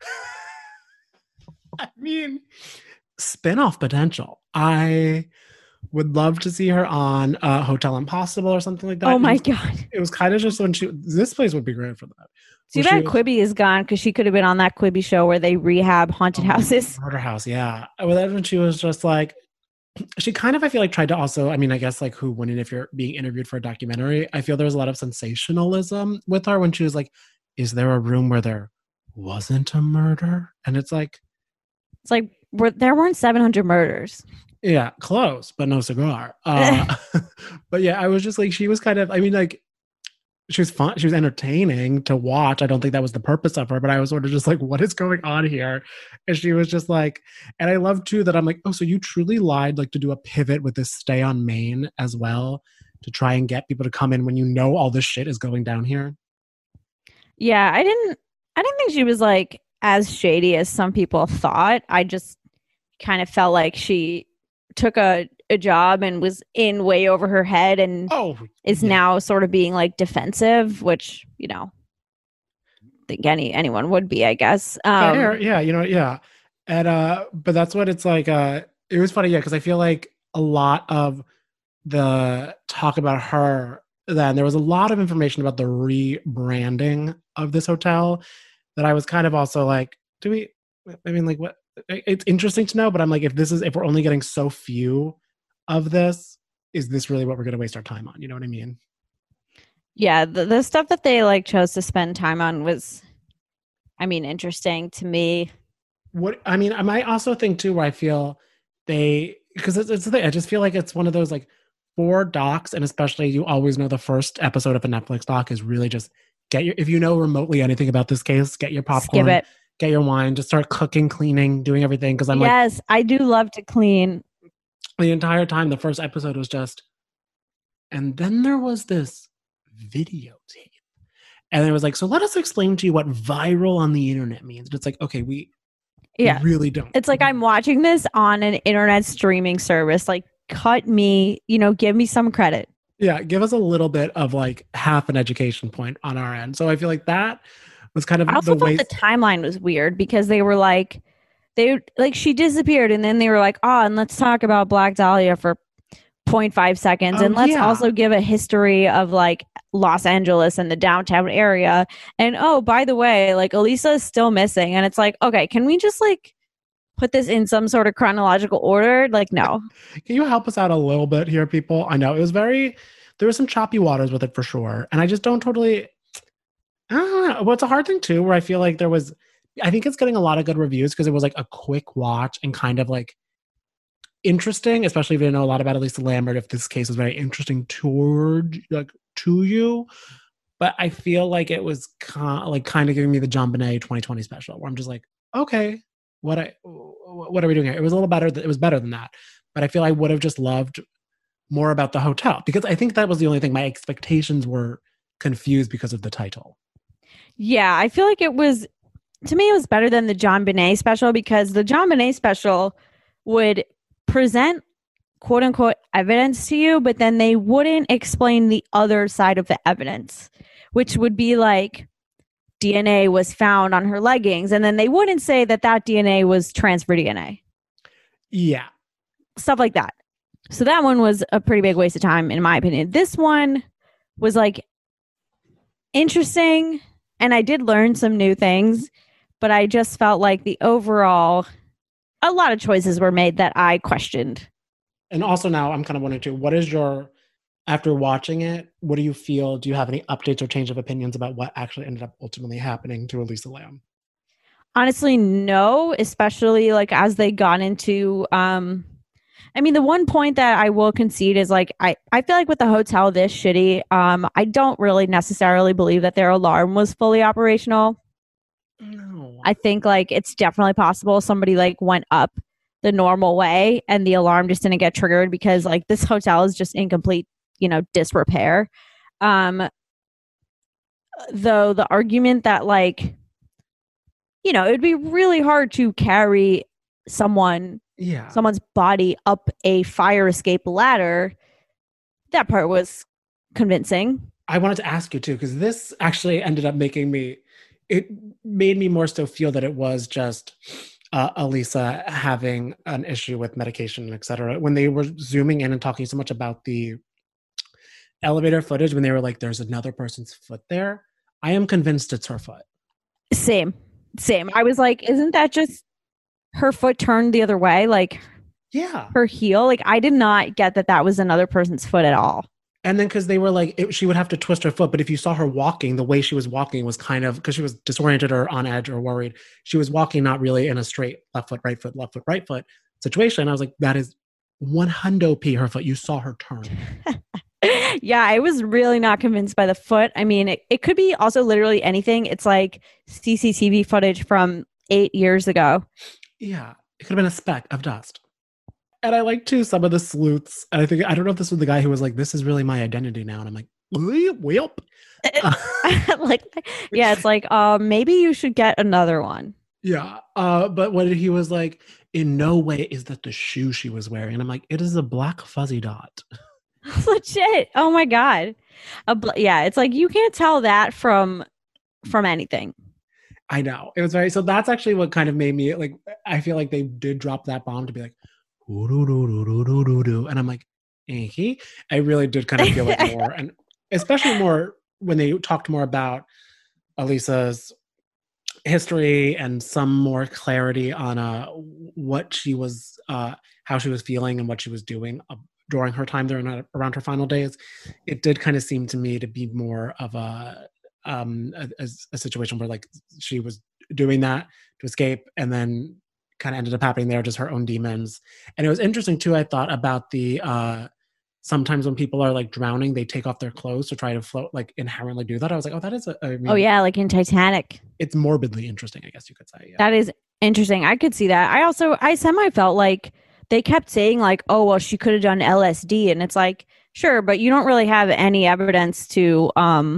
I mean, spin-off potential. I would love to see her on Hotel Impossible or something like that. Oh my God. It was kind of just when this place would be great for that. Too bad Quibi is gone, because she could have been on that Quibi show where they rehab haunted houses. Murder House, yeah. Well, that's when she was just like, she kind of, I feel like, tried to also, I mean, I guess like who wouldn't if you're being interviewed for a documentary? I feel there was a lot of sensationalism with her when she was like, is there a room where there wasn't a murder? And it's like there weren't 700 murders. Yeah, close, but no cigar. But yeah, I was just like, she was kind of, I mean, like, she was fun. She was entertaining to watch. I don't think that was the purpose of her, but I was sort of just like, what is going on here? And she was just like, and I love too that I'm like, oh, so you truly lied, like, to do a pivot with this stay on Main as well, to try and get people to come in when you know all this shit is going down here. Yeah, I didn't think she was like as shady as some people thought. I just kind of felt like she took a job and was in way over her head and is now sort of being like defensive, which, you know, I think anyone would be, I guess. Yeah, you know, yeah. And but that's what it's like. It was funny, yeah, because I feel like a lot of the talk about her, then there was a lot of information about the rebranding of this hotel that I was kind of also like, what? It's interesting to know, but I'm like, if we're only getting so few of this, is this really what we're going to waste our time on? You know what I mean? Yeah, the stuff that they like chose to spend time on was, I mean, interesting to me. I might also think too, where I feel because it's the thing, I just feel like it's one of those like, for docs, and especially you always know the first episode of a Netflix doc is really just if you know remotely anything about this case, get your popcorn, skip it, get your wine, just start cooking, cleaning, doing everything. Because yes, I do love to clean. The entire time, the first episode was just, and then there was this videotape, and it was like, so let us explain to you what viral on the internet means. And it's like, okay, we really don't. It's like I'm watching this on an internet streaming service. Like, cut me, give me some credit. Yeah, give us a little bit of like half an education point on our end. So I feel like that was kind of I also thought the timeline was weird, because they were like, she disappeared, and then they were like, and let's talk about Black Dahlia for 0.5 seconds, and let's also give a history of like Los Angeles and the downtown area, and by the way, like Elisa is still missing, and it's like, okay, can we just like put this in some sort of chronological order? Like, no. Can you help us out a little bit here, people? I know there were some choppy waters with it for sure, and I just don't totally, I don't know. Well, it's a hard thing too, where I feel like I think it's getting a lot of good reviews because it was like a quick watch and kind of like interesting, especially if you know a lot about Elisa Lambert, if this case was very interesting to you. But I feel like it was kind of giving me the JonBenet 2020 special, where I'm just like, okay, what are we doing here? It was a little better. It was better than that. But I feel I would have just loved more about the hotel, because I think that was the only thing. My expectations were confused because of the title. Yeah, I feel like it was, to me, it was better than the John Bonet special, because the John Bonet special would present quote unquote evidence to you, but then they wouldn't explain the other side of the evidence, which would be like DNA was found on her leggings. And then they wouldn't say that that DNA was transfer DNA. Yeah. Stuff like that. So that one was a pretty big waste of time, in my opinion. This one was like interesting, and I did learn some new things, but I just felt like the overall, a lot of choices were made that I questioned. And also now I'm kind of wondering too, what is your, after watching it, what do you feel? Do you have any updates or change of opinions about what actually ended up ultimately happening to Elisa Lam? Honestly, no, especially like as they got into, I mean, the one point that I will concede is like, I feel like with the hotel this shitty, I don't really necessarily believe that their alarm was fully operational. No. I think like it's definitely possible somebody like went up the normal way and the alarm just didn't get triggered, because like this hotel is just in complete, disrepair. Though the argument that like, it would be really hard to carry someone's body up a fire escape ladder, that part was convincing. I wanted to ask you too, because this actually ended up it made me more so feel that it was just Elisa having an issue with medication, et cetera. When they were zooming in and talking so much about the elevator footage, when they were like, there's another person's foot there, I am convinced it's her foot. Same. I was like, isn't that just her foot turned the other way? Like, yeah, her heel. Like, I did not get that was another person's foot at all. And then because they were like, she would have to twist her foot. But if you saw her walking, the way she was walking was kind of, because she was disoriented or on edge or worried, she was walking not really in a straight left foot, right foot situation. I was like, that is 100p her foot. You saw her turn. Yeah, I was really not convinced by the foot. I mean, it could be also literally anything. It's like CCTV footage from 8 years ago. Yeah, it could have been a speck of dust. And I like too some of the sleuths. And I don't know if this was the guy who was like, this is really my identity now. And I'm like, welp. Yeah, it's like, maybe you should get another one. Yeah. But what he was like, in no way is that the shoe she was wearing. And I'm like, it is a black fuzzy dot. Legit. Oh my God. Yeah, it's like, you can't tell that from anything. I know. It was so that's actually what kind of made me like, I feel like they did drop that bomb to be like, and I'm like, I really did kind of feel like more, and especially more when they talked more about Elisa's history and some more clarity on what she was, how she was feeling and what she was doing during her time there and around her final days. It did kind of seem to me to be more of a situation where like she was doing that to escape and then kind of ended up happening there, just her own demons. And it was interesting too, I thought, about the sometimes when people are like drowning, they take off their clothes to try to float, like inherently do that. I was like, oh, that is oh yeah, like in Titanic. It's morbidly interesting, I guess you could say. Yeah. That is interesting. I could see that. I semi felt like they kept saying like, oh well, she could have done LSD, and it's like, sure, but you don't really have any evidence to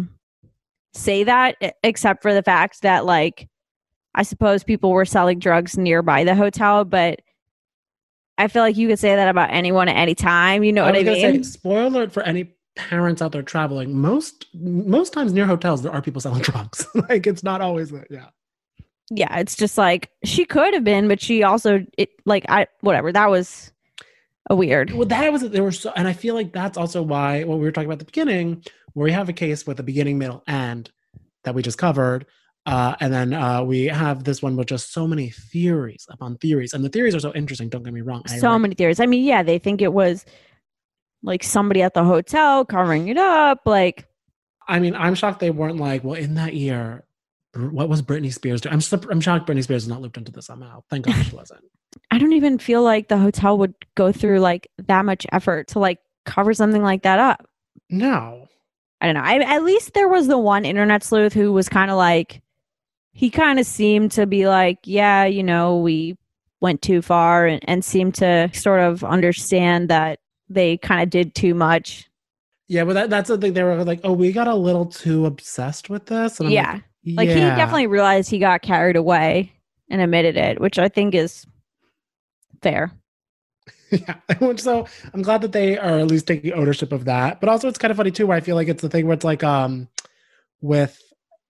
say that, except for the fact that like, I suppose people were selling drugs nearby the hotel, but I feel like you could say that about anyone at any time. You know what I mean? Spoiler alert for any parents out there traveling. Most times near hotels, there are people selling drugs. Like, it's not always that. Yeah. Yeah. It's just like, she could have been, but she also, whatever. That was a weird. Well, and I feel like that's also why what we were talking about at the beginning, where we have a case with a beginning, middle, end that we just covered. And then we have this one with just so many theories upon theories. And the theories are so interesting, don't get me wrong. Many theories. I mean, yeah, they think it was like somebody at the hotel covering it up. Like, I mean, I'm shocked they weren't like, well, in that year, what was Britney Spears doing? I'm shocked Britney Spears is not looped into this somehow. Thank God she wasn't. I don't even feel like the hotel would go through like that much effort to like cover something like that up. No. I don't know. At least there was the one internet sleuth who was kind of like, he kind of seemed to be like, yeah, we went too far and seemed to sort of understand that they kind of did too much. Yeah, but that's the thing. They were like, oh, we got a little too obsessed with this. And I'm Yeah. Like he definitely realized he got carried away and admitted it, which I think is fair. Yeah. So I'm glad that they are at least taking ownership of that. But also it's kind of funny too, where I feel like it's the thing where it's like with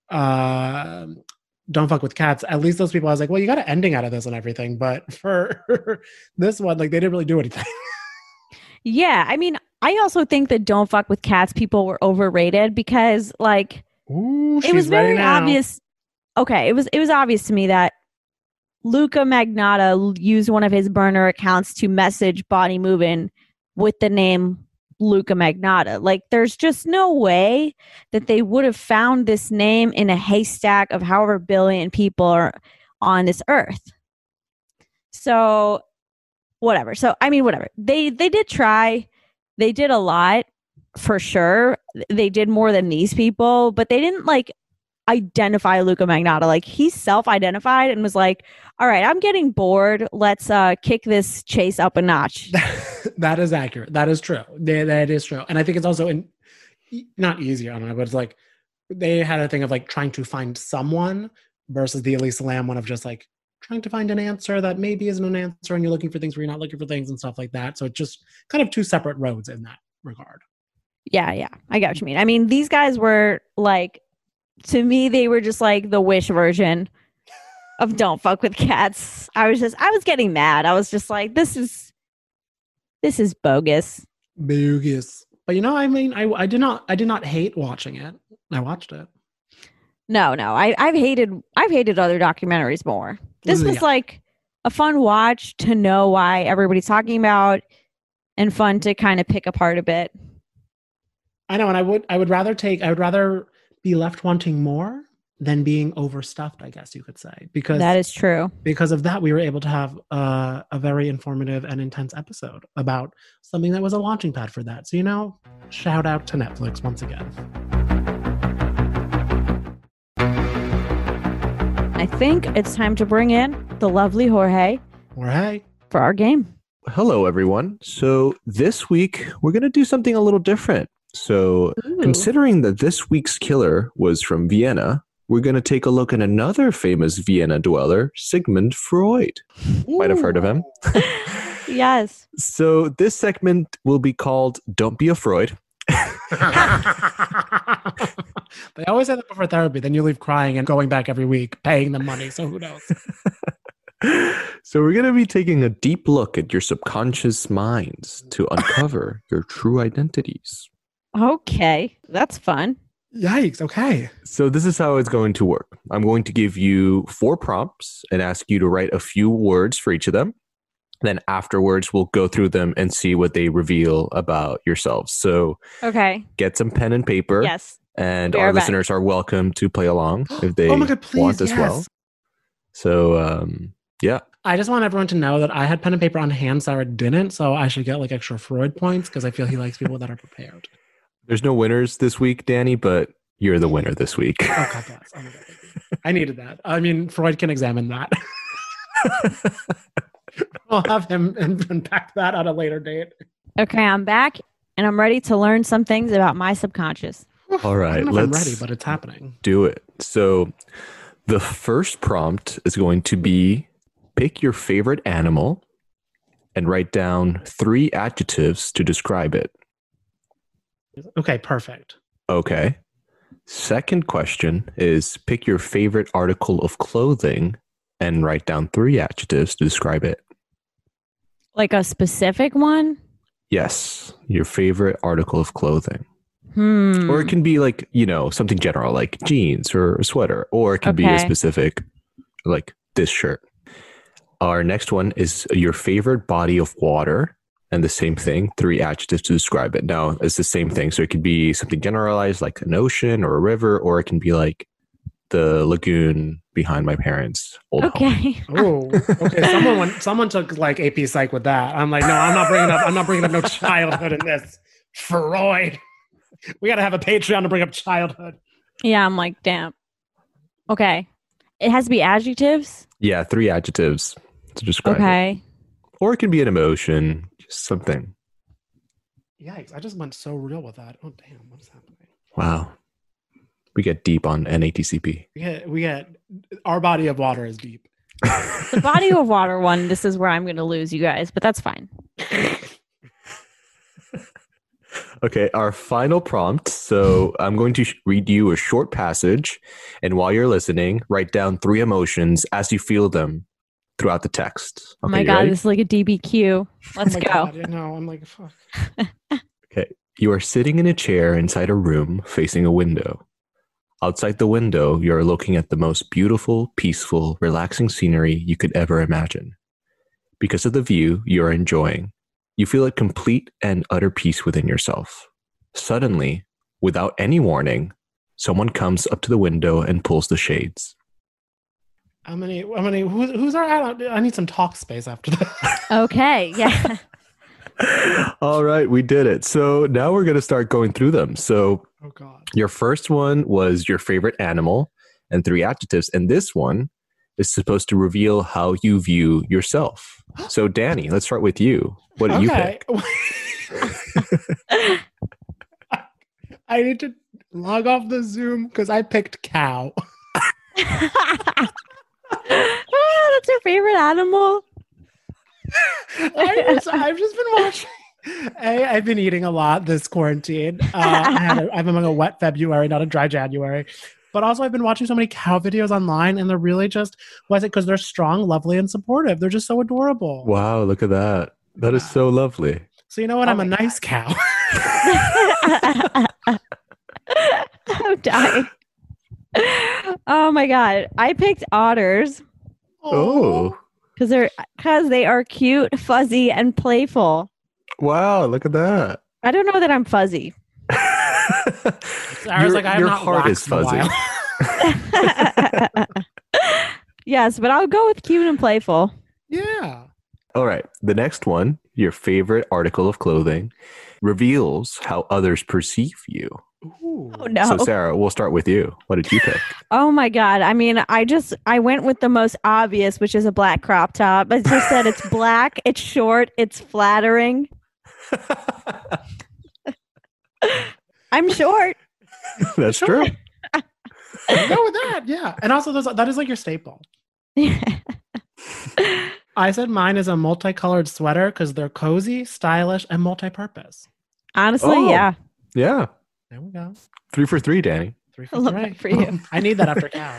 Don't Fuck with Cats, at least those people, I was like, well, you got an ending out of this and everything. But for this one, like they didn't really do anything. Yeah. I mean, I also think that Don't Fuck with Cats people were overrated because like it was very obvious. Okay, it was obvious to me that Luca Magnotta used one of his burner accounts to message Body Movin' with the name Luca Magnotta. Like, there's just no way that they would have found this name in a haystack of however billion people are on this earth. So, whatever. So, I mean, whatever. They did try. They did a lot, for sure. They did more than these people, but they didn't, like, identify Luca Magnotta. Like, he self-identified and was like, all right, I'm getting bored. Let's kick this chase up a notch. That is accurate. That is true. That is true. And I think it's also not easier, I don't know, but it's like they had a thing of like trying to find someone versus the Elisa Lam one of just like trying to find an answer that maybe isn't an answer and you're looking for things where you're not looking for things and stuff like that. So it's just kind of two separate roads in that regard. Yeah. I get what you mean. I mean, these guys were like, to me, they were just like the Wish version of Don't Fuck with Cats. I was getting mad. I was just like, this is bogus. Bogus. But you know, I mean, I did not hate watching it. I watched it. No. I've hated other documentaries more. This was like a fun watch to know why everybody's talking about and fun to kind of pick apart a bit. I know, and I would rather be left wanting more than being overstuffed, I guess you could say. Because that is true. Because of that, we were able to have a very informative and intense episode about something that was a launching pad for that. So, you know, shout out to Netflix once again. I think it's time to bring in the lovely Jorge. Jorge. For our game. Hello, everyone. So this week, we're going to do something a little different. So considering that this week's killer was from Vienna, we're going to take a look at another famous Vienna dweller, Sigmund Freud. Might have heard of him. Yes. So this segment will be called Don't Be a Freud. They always say that before therapy. Then you leave crying and going back every week, paying them money. So who knows? So we're going to be taking a deep look at your subconscious minds to uncover your true identities. Okay, that's fun. Yikes, okay. So this is how it's going to work. I'm going to give you 4 prompts and ask you to write a few words for each of them. Then afterwards, we'll go through them and see what they reveal about yourselves. So get some pen and paper. Yes. And our listeners are welcome to play along if they want as well. So, yeah. I just want everyone to know that I had pen and paper on hand, Sarah didn't, so I should get like extra Freud points because I feel he likes people that are prepared. There's no winners this week, Danny, but you're the winner this week. Oh, God bless. Oh, my God. I needed that. I mean, Freud can examine that. I'll have him unpack that at a later date. Okay, I'm back, and I'm ready to learn some things about my subconscious. All right, I don't know if I'm ready, but it's happening. Do it. So the first prompt is going to be pick your favorite animal and write down 3 adjectives to describe it. Okay, perfect. Okay. Second question is pick your favorite article of clothing and write down 3 adjectives to describe it. Like a specific one? Yes, your favorite article of clothing. Or it can be like, you know, something general like jeans or a sweater, or it can be a specific like this shirt. Our next one is your favorite body of water. And the same thing, 3 adjectives to describe it. Now, it's the same thing. So it could be something generalized like an ocean or a river, or it can be like the lagoon behind my parents' old home. Oh, okay. Someone took like AP Psych with that. I'm like, no, I'm not bringing up no childhood in this. Freud. We got to have a Patreon to bring up childhood. Yeah, I'm like, damn. Okay. It has to be adjectives? Yeah, 3 adjectives to describe it. Or it can be an emotion, just something. Yikes! I just went so real with that. Oh damn! What's happening? Wow. We get deep on NATCP. We get our body of water is deep. The body of water one, this is where I'm going to lose you guys, but that's fine. Okay, our final prompt. So I'm going to read you a short passage, and while you're listening, write down 3 emotions as you feel them throughout the text. Okay, oh my God, this is like a DBQ. Let's go. God, I'm like, fuck. Okay, you are sitting in a chair inside a room facing a window. Outside the window, you're looking at the most beautiful, peaceful, relaxing scenery you could ever imagine. Because of the view you're enjoying, you feel at complete and utter peace within yourself. Suddenly, without any warning, someone comes up to the window and pulls the shades. Who's our I need some talk space after that. Okay, yeah. All right, we did it. So now we're going to start going through them. So oh God. Your first one was your favorite animal and 3 adjectives. And this one is supposed to reveal how you view yourself. So Danny, let's start with you. What did you pick? I need to log off the Zoom because I picked cow. Oh, that's your favorite animal? I've just been watching. I've been eating a lot this quarantine. I'm among a wet February, not a dry January. But also, I've been watching so many cow videos online, and they're really just, was it because they're strong, lovely, and supportive? They're just so adorable. Wow, look at that. That is so lovely. So you know what? I'm a nice cow. I'm dying. Oh my God. I picked otters. Oh. Because they are cute, fuzzy, and playful. Wow, look at that. I don't know that I'm fuzzy. Your heart is fuzzy. Yes, but I'll go with cute and playful. Yeah. All right. The next one, your favorite article of clothing, reveals how others perceive you. Ooh. Oh, no. So Sarah, we'll start with you. What did you pick? Oh my God. I mean, I went with the most obvious, which is a black crop top. I just said it's black, it's short, it's flattering. I'm short. That's true. Go with that. Yeah. And also, that is like your staple. I said mine is a multicolored sweater because they're cozy, stylish, and multi-purpose. Honestly, yeah. Yeah. There we go. 3 for 3, Danny. 3 for 3. That for you. I need that after cow.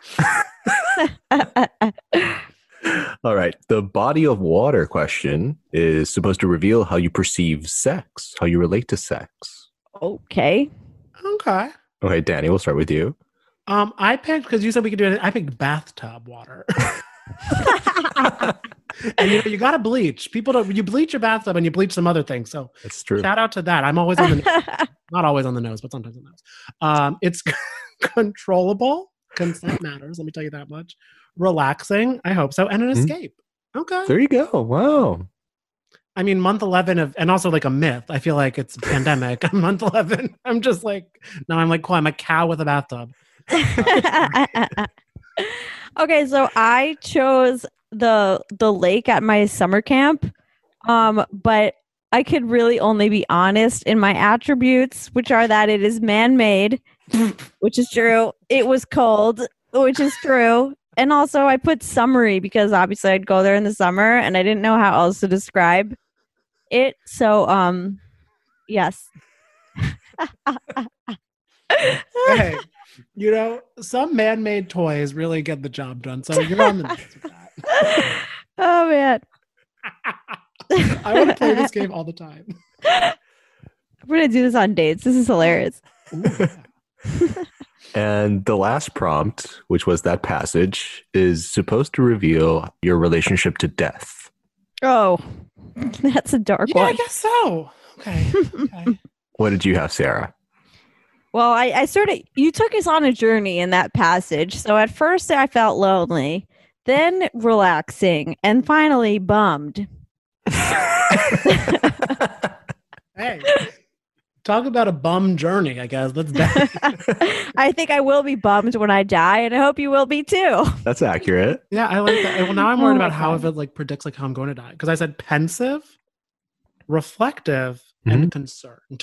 All right. The body of water question is supposed to reveal how you perceive sex, how you relate to sex. Okay. Okay, Danny, we'll start with you. I picked, because you said we could do it, I picked bathtub water. And you got to bleach. You bleach your bathtub and you bleach some other things. So that's true. Shout out to that. I'm always on the nose. Not always on the nose, but sometimes on the nose. It's controllable. Consent matters. Let me tell you that much. Relaxing. I hope so. And an escape. Okay. There you go. Wow. I mean, month 11 and also like a myth. I feel like it's a pandemic. Month 11. I'm just like, no, I'm like, cool. I'm a cow with a bathtub. Okay, so I chose the lake at my summer camp, but I could really only be honest in my attributes, which are that it is man-made, which is true. It was cold, which is true. And also I put summery because obviously I'd go there in the summer and I didn't know how else to describe it. So, yes. Hey, some man-made toys really get the job done. So you're on the nose with that. Oh, man. I want to play this game all the time. We're going to do this on dates. This is hilarious. Ooh, yeah. And the last prompt, which was that passage, is supposed to reveal your relationship to death. Oh, that's a dark one. I guess so. Okay. What did you have, Sarah? Well, you took us on a journey in that passage. So at first I felt lonely, then relaxing, and finally bummed. Hey, talk about a bum journey, I guess. I think I will be bummed when I die, and I hope you will be too. That's accurate. Yeah, I like that. Well, now I'm worried about how if it predicts how I'm going to die. Because I said pensive, reflective, and concerned.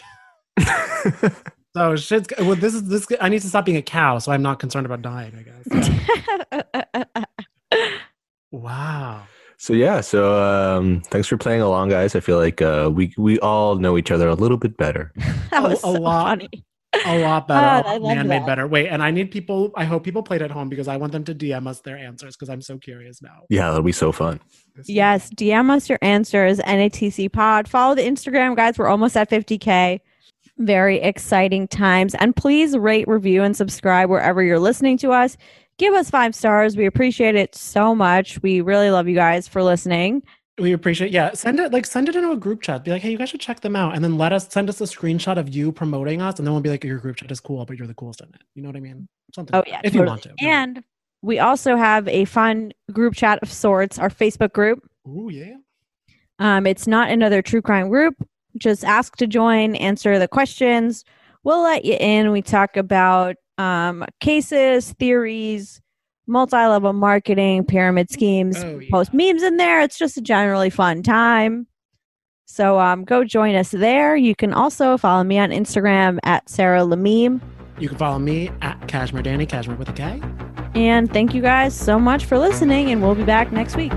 So shit's well. This. I need to stop being a cow, so I'm not concerned about dying, I guess. Wow. So yeah. So thanks for playing along, guys. I feel like we all know each other a little bit better. That was so funny. A lot better. I love Man-made that. better. Wait, and I need people. I hope people played at home because I want them to DM us their answers because I'm so curious now. Yeah, that'll be so fun. Yes, DM us your answers. NATC Pod. Follow the Instagram, guys. We're almost at 50K. Very exciting times. And please rate, review, and subscribe wherever you're listening to us. Give us 5 stars. We appreciate it so much. We really love you guys for listening. We appreciate, send it into a group chat. Be like, hey, you guys should check them out. And then send us a screenshot of you promoting us. And then we'll be like, your group chat is cool, but you're the coolest in it. You know what I mean? Something like that, if you want to. And we also have a fun group chat of sorts, our Facebook group. Ooh, yeah. It's not another true crime group. Just ask to join, answer the questions. We'll let you in. We talk about cases, theories, multi-level marketing, pyramid schemes, post memes in there. It's just a generally fun time. So go join us there. You can also follow me on Instagram at Sarah Lameme. You can follow me at Cashmere Danny, Cashmere with a K. And thank you guys so much for listening, and we'll be back next week.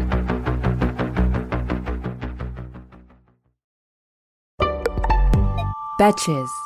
Betches.